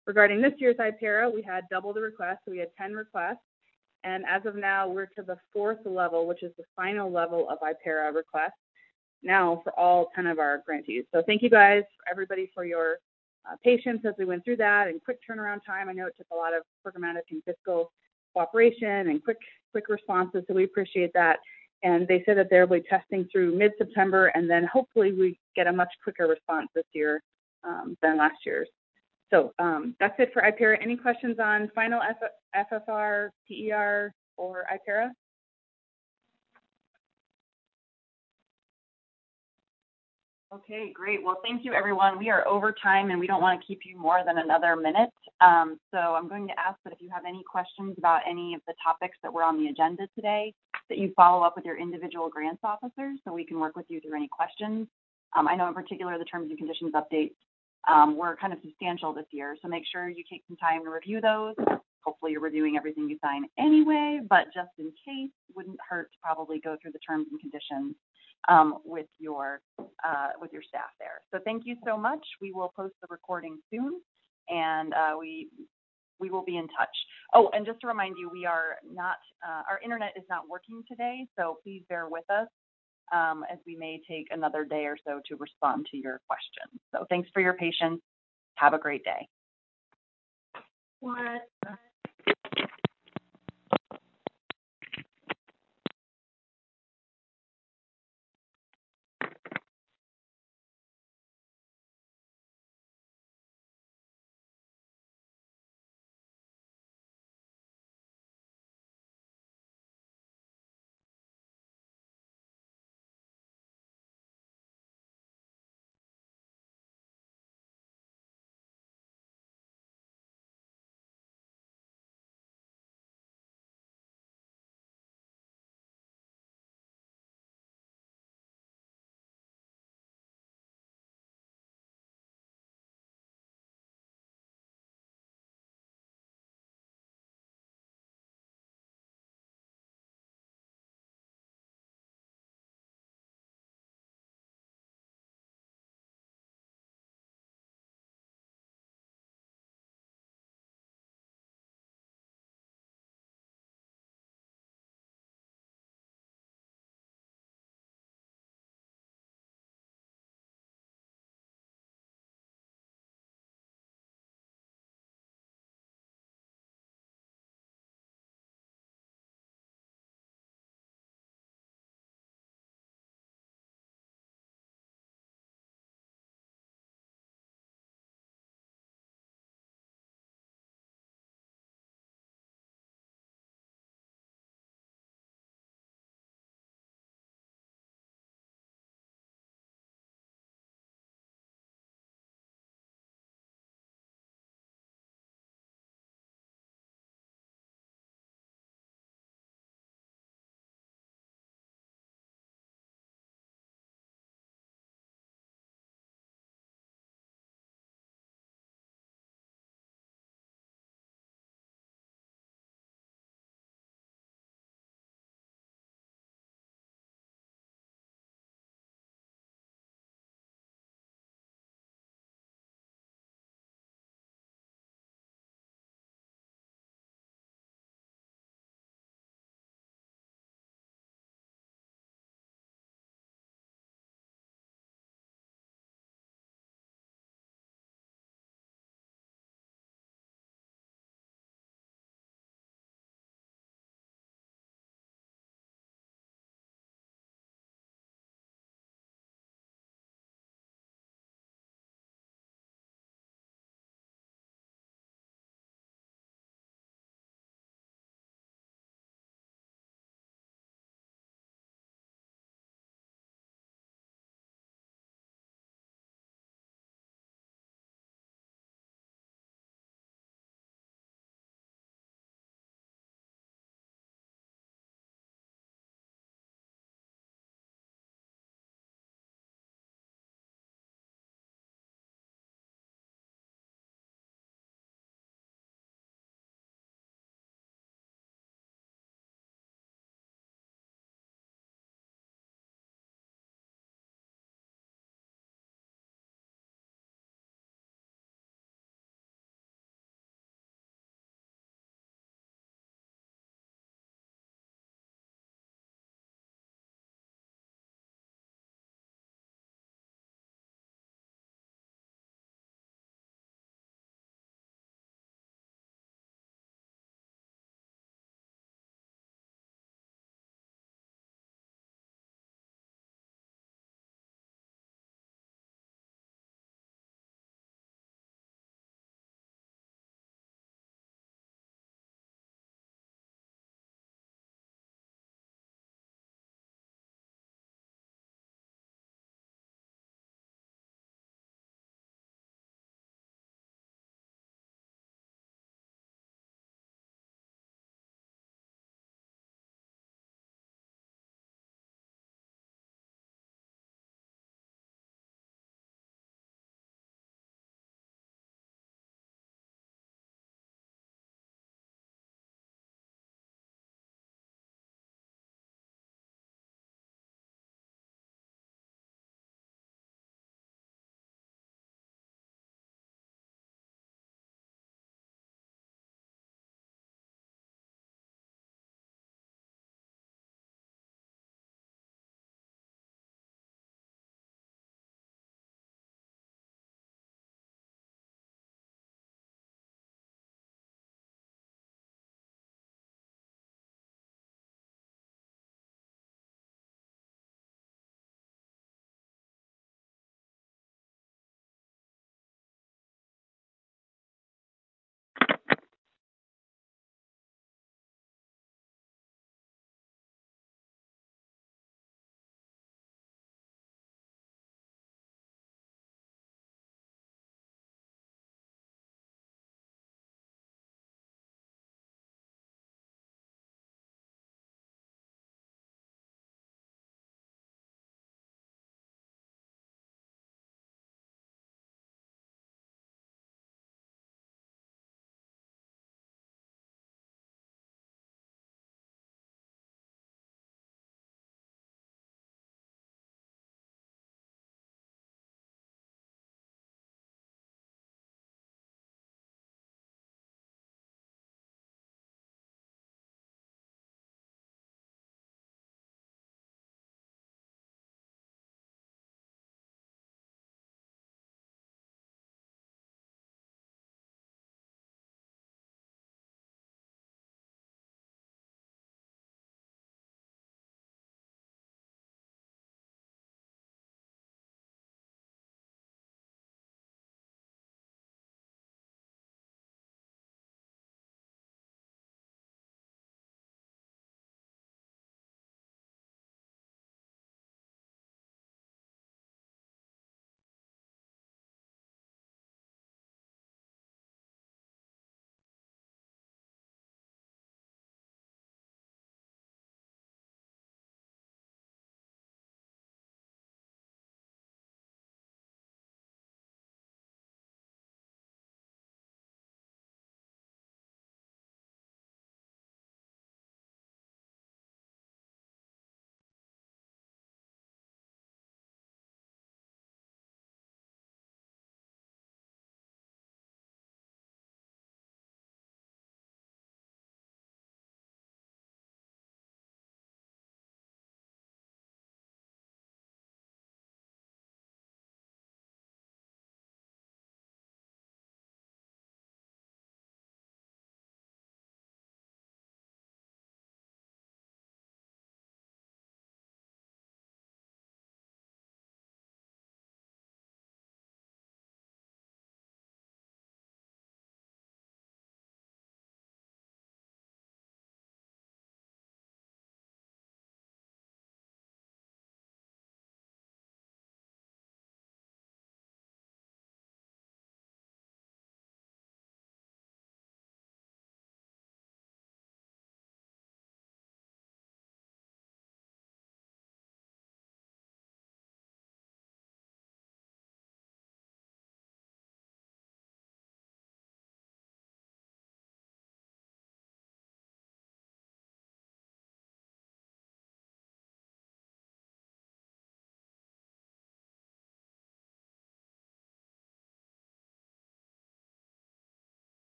Speaker 6: Regarding this year's IPERA, we had double the requests, so we had 10 requests. And as of now, we're to the 4th level, which is the final level of IPERA requests now for all 10 of our grantees. So thank you guys, everybody, for your patience as we went through that and quick turnaround time. I know it took a lot of programmatic and fiscal cooperation and quick responses, so we appreciate that. And they said that they'll be testing through mid-September, and then hopefully we get a much quicker response this year than last year's. So that's it for IPERA. Any questions on final FFR, PER, or IPERA?
Speaker 2: Okay, great. Well, thank you, everyone. We are over time, and we don't want to keep you more than another minute. So I'm going to ask that if you have any questions about any of the topics that were on the agenda today, that you follow up with your individual grants officers so we can work with you through any questions. I know in particular the terms and conditions updates were kind of substantial this year, so make sure you take some time to review those. Hopefully you're reviewing everything you sign anyway, but just in case, it wouldn't hurt to probably go through the terms and conditions with your staff there. So thank you so much. We will post the recording soon, and we will be in touch. Oh, and just to remind you, we are not, our internet is not working today, so please bear with us as we may take another day or so to respond to your questions. So thanks for your patience. Have a great day.
Speaker 3: What?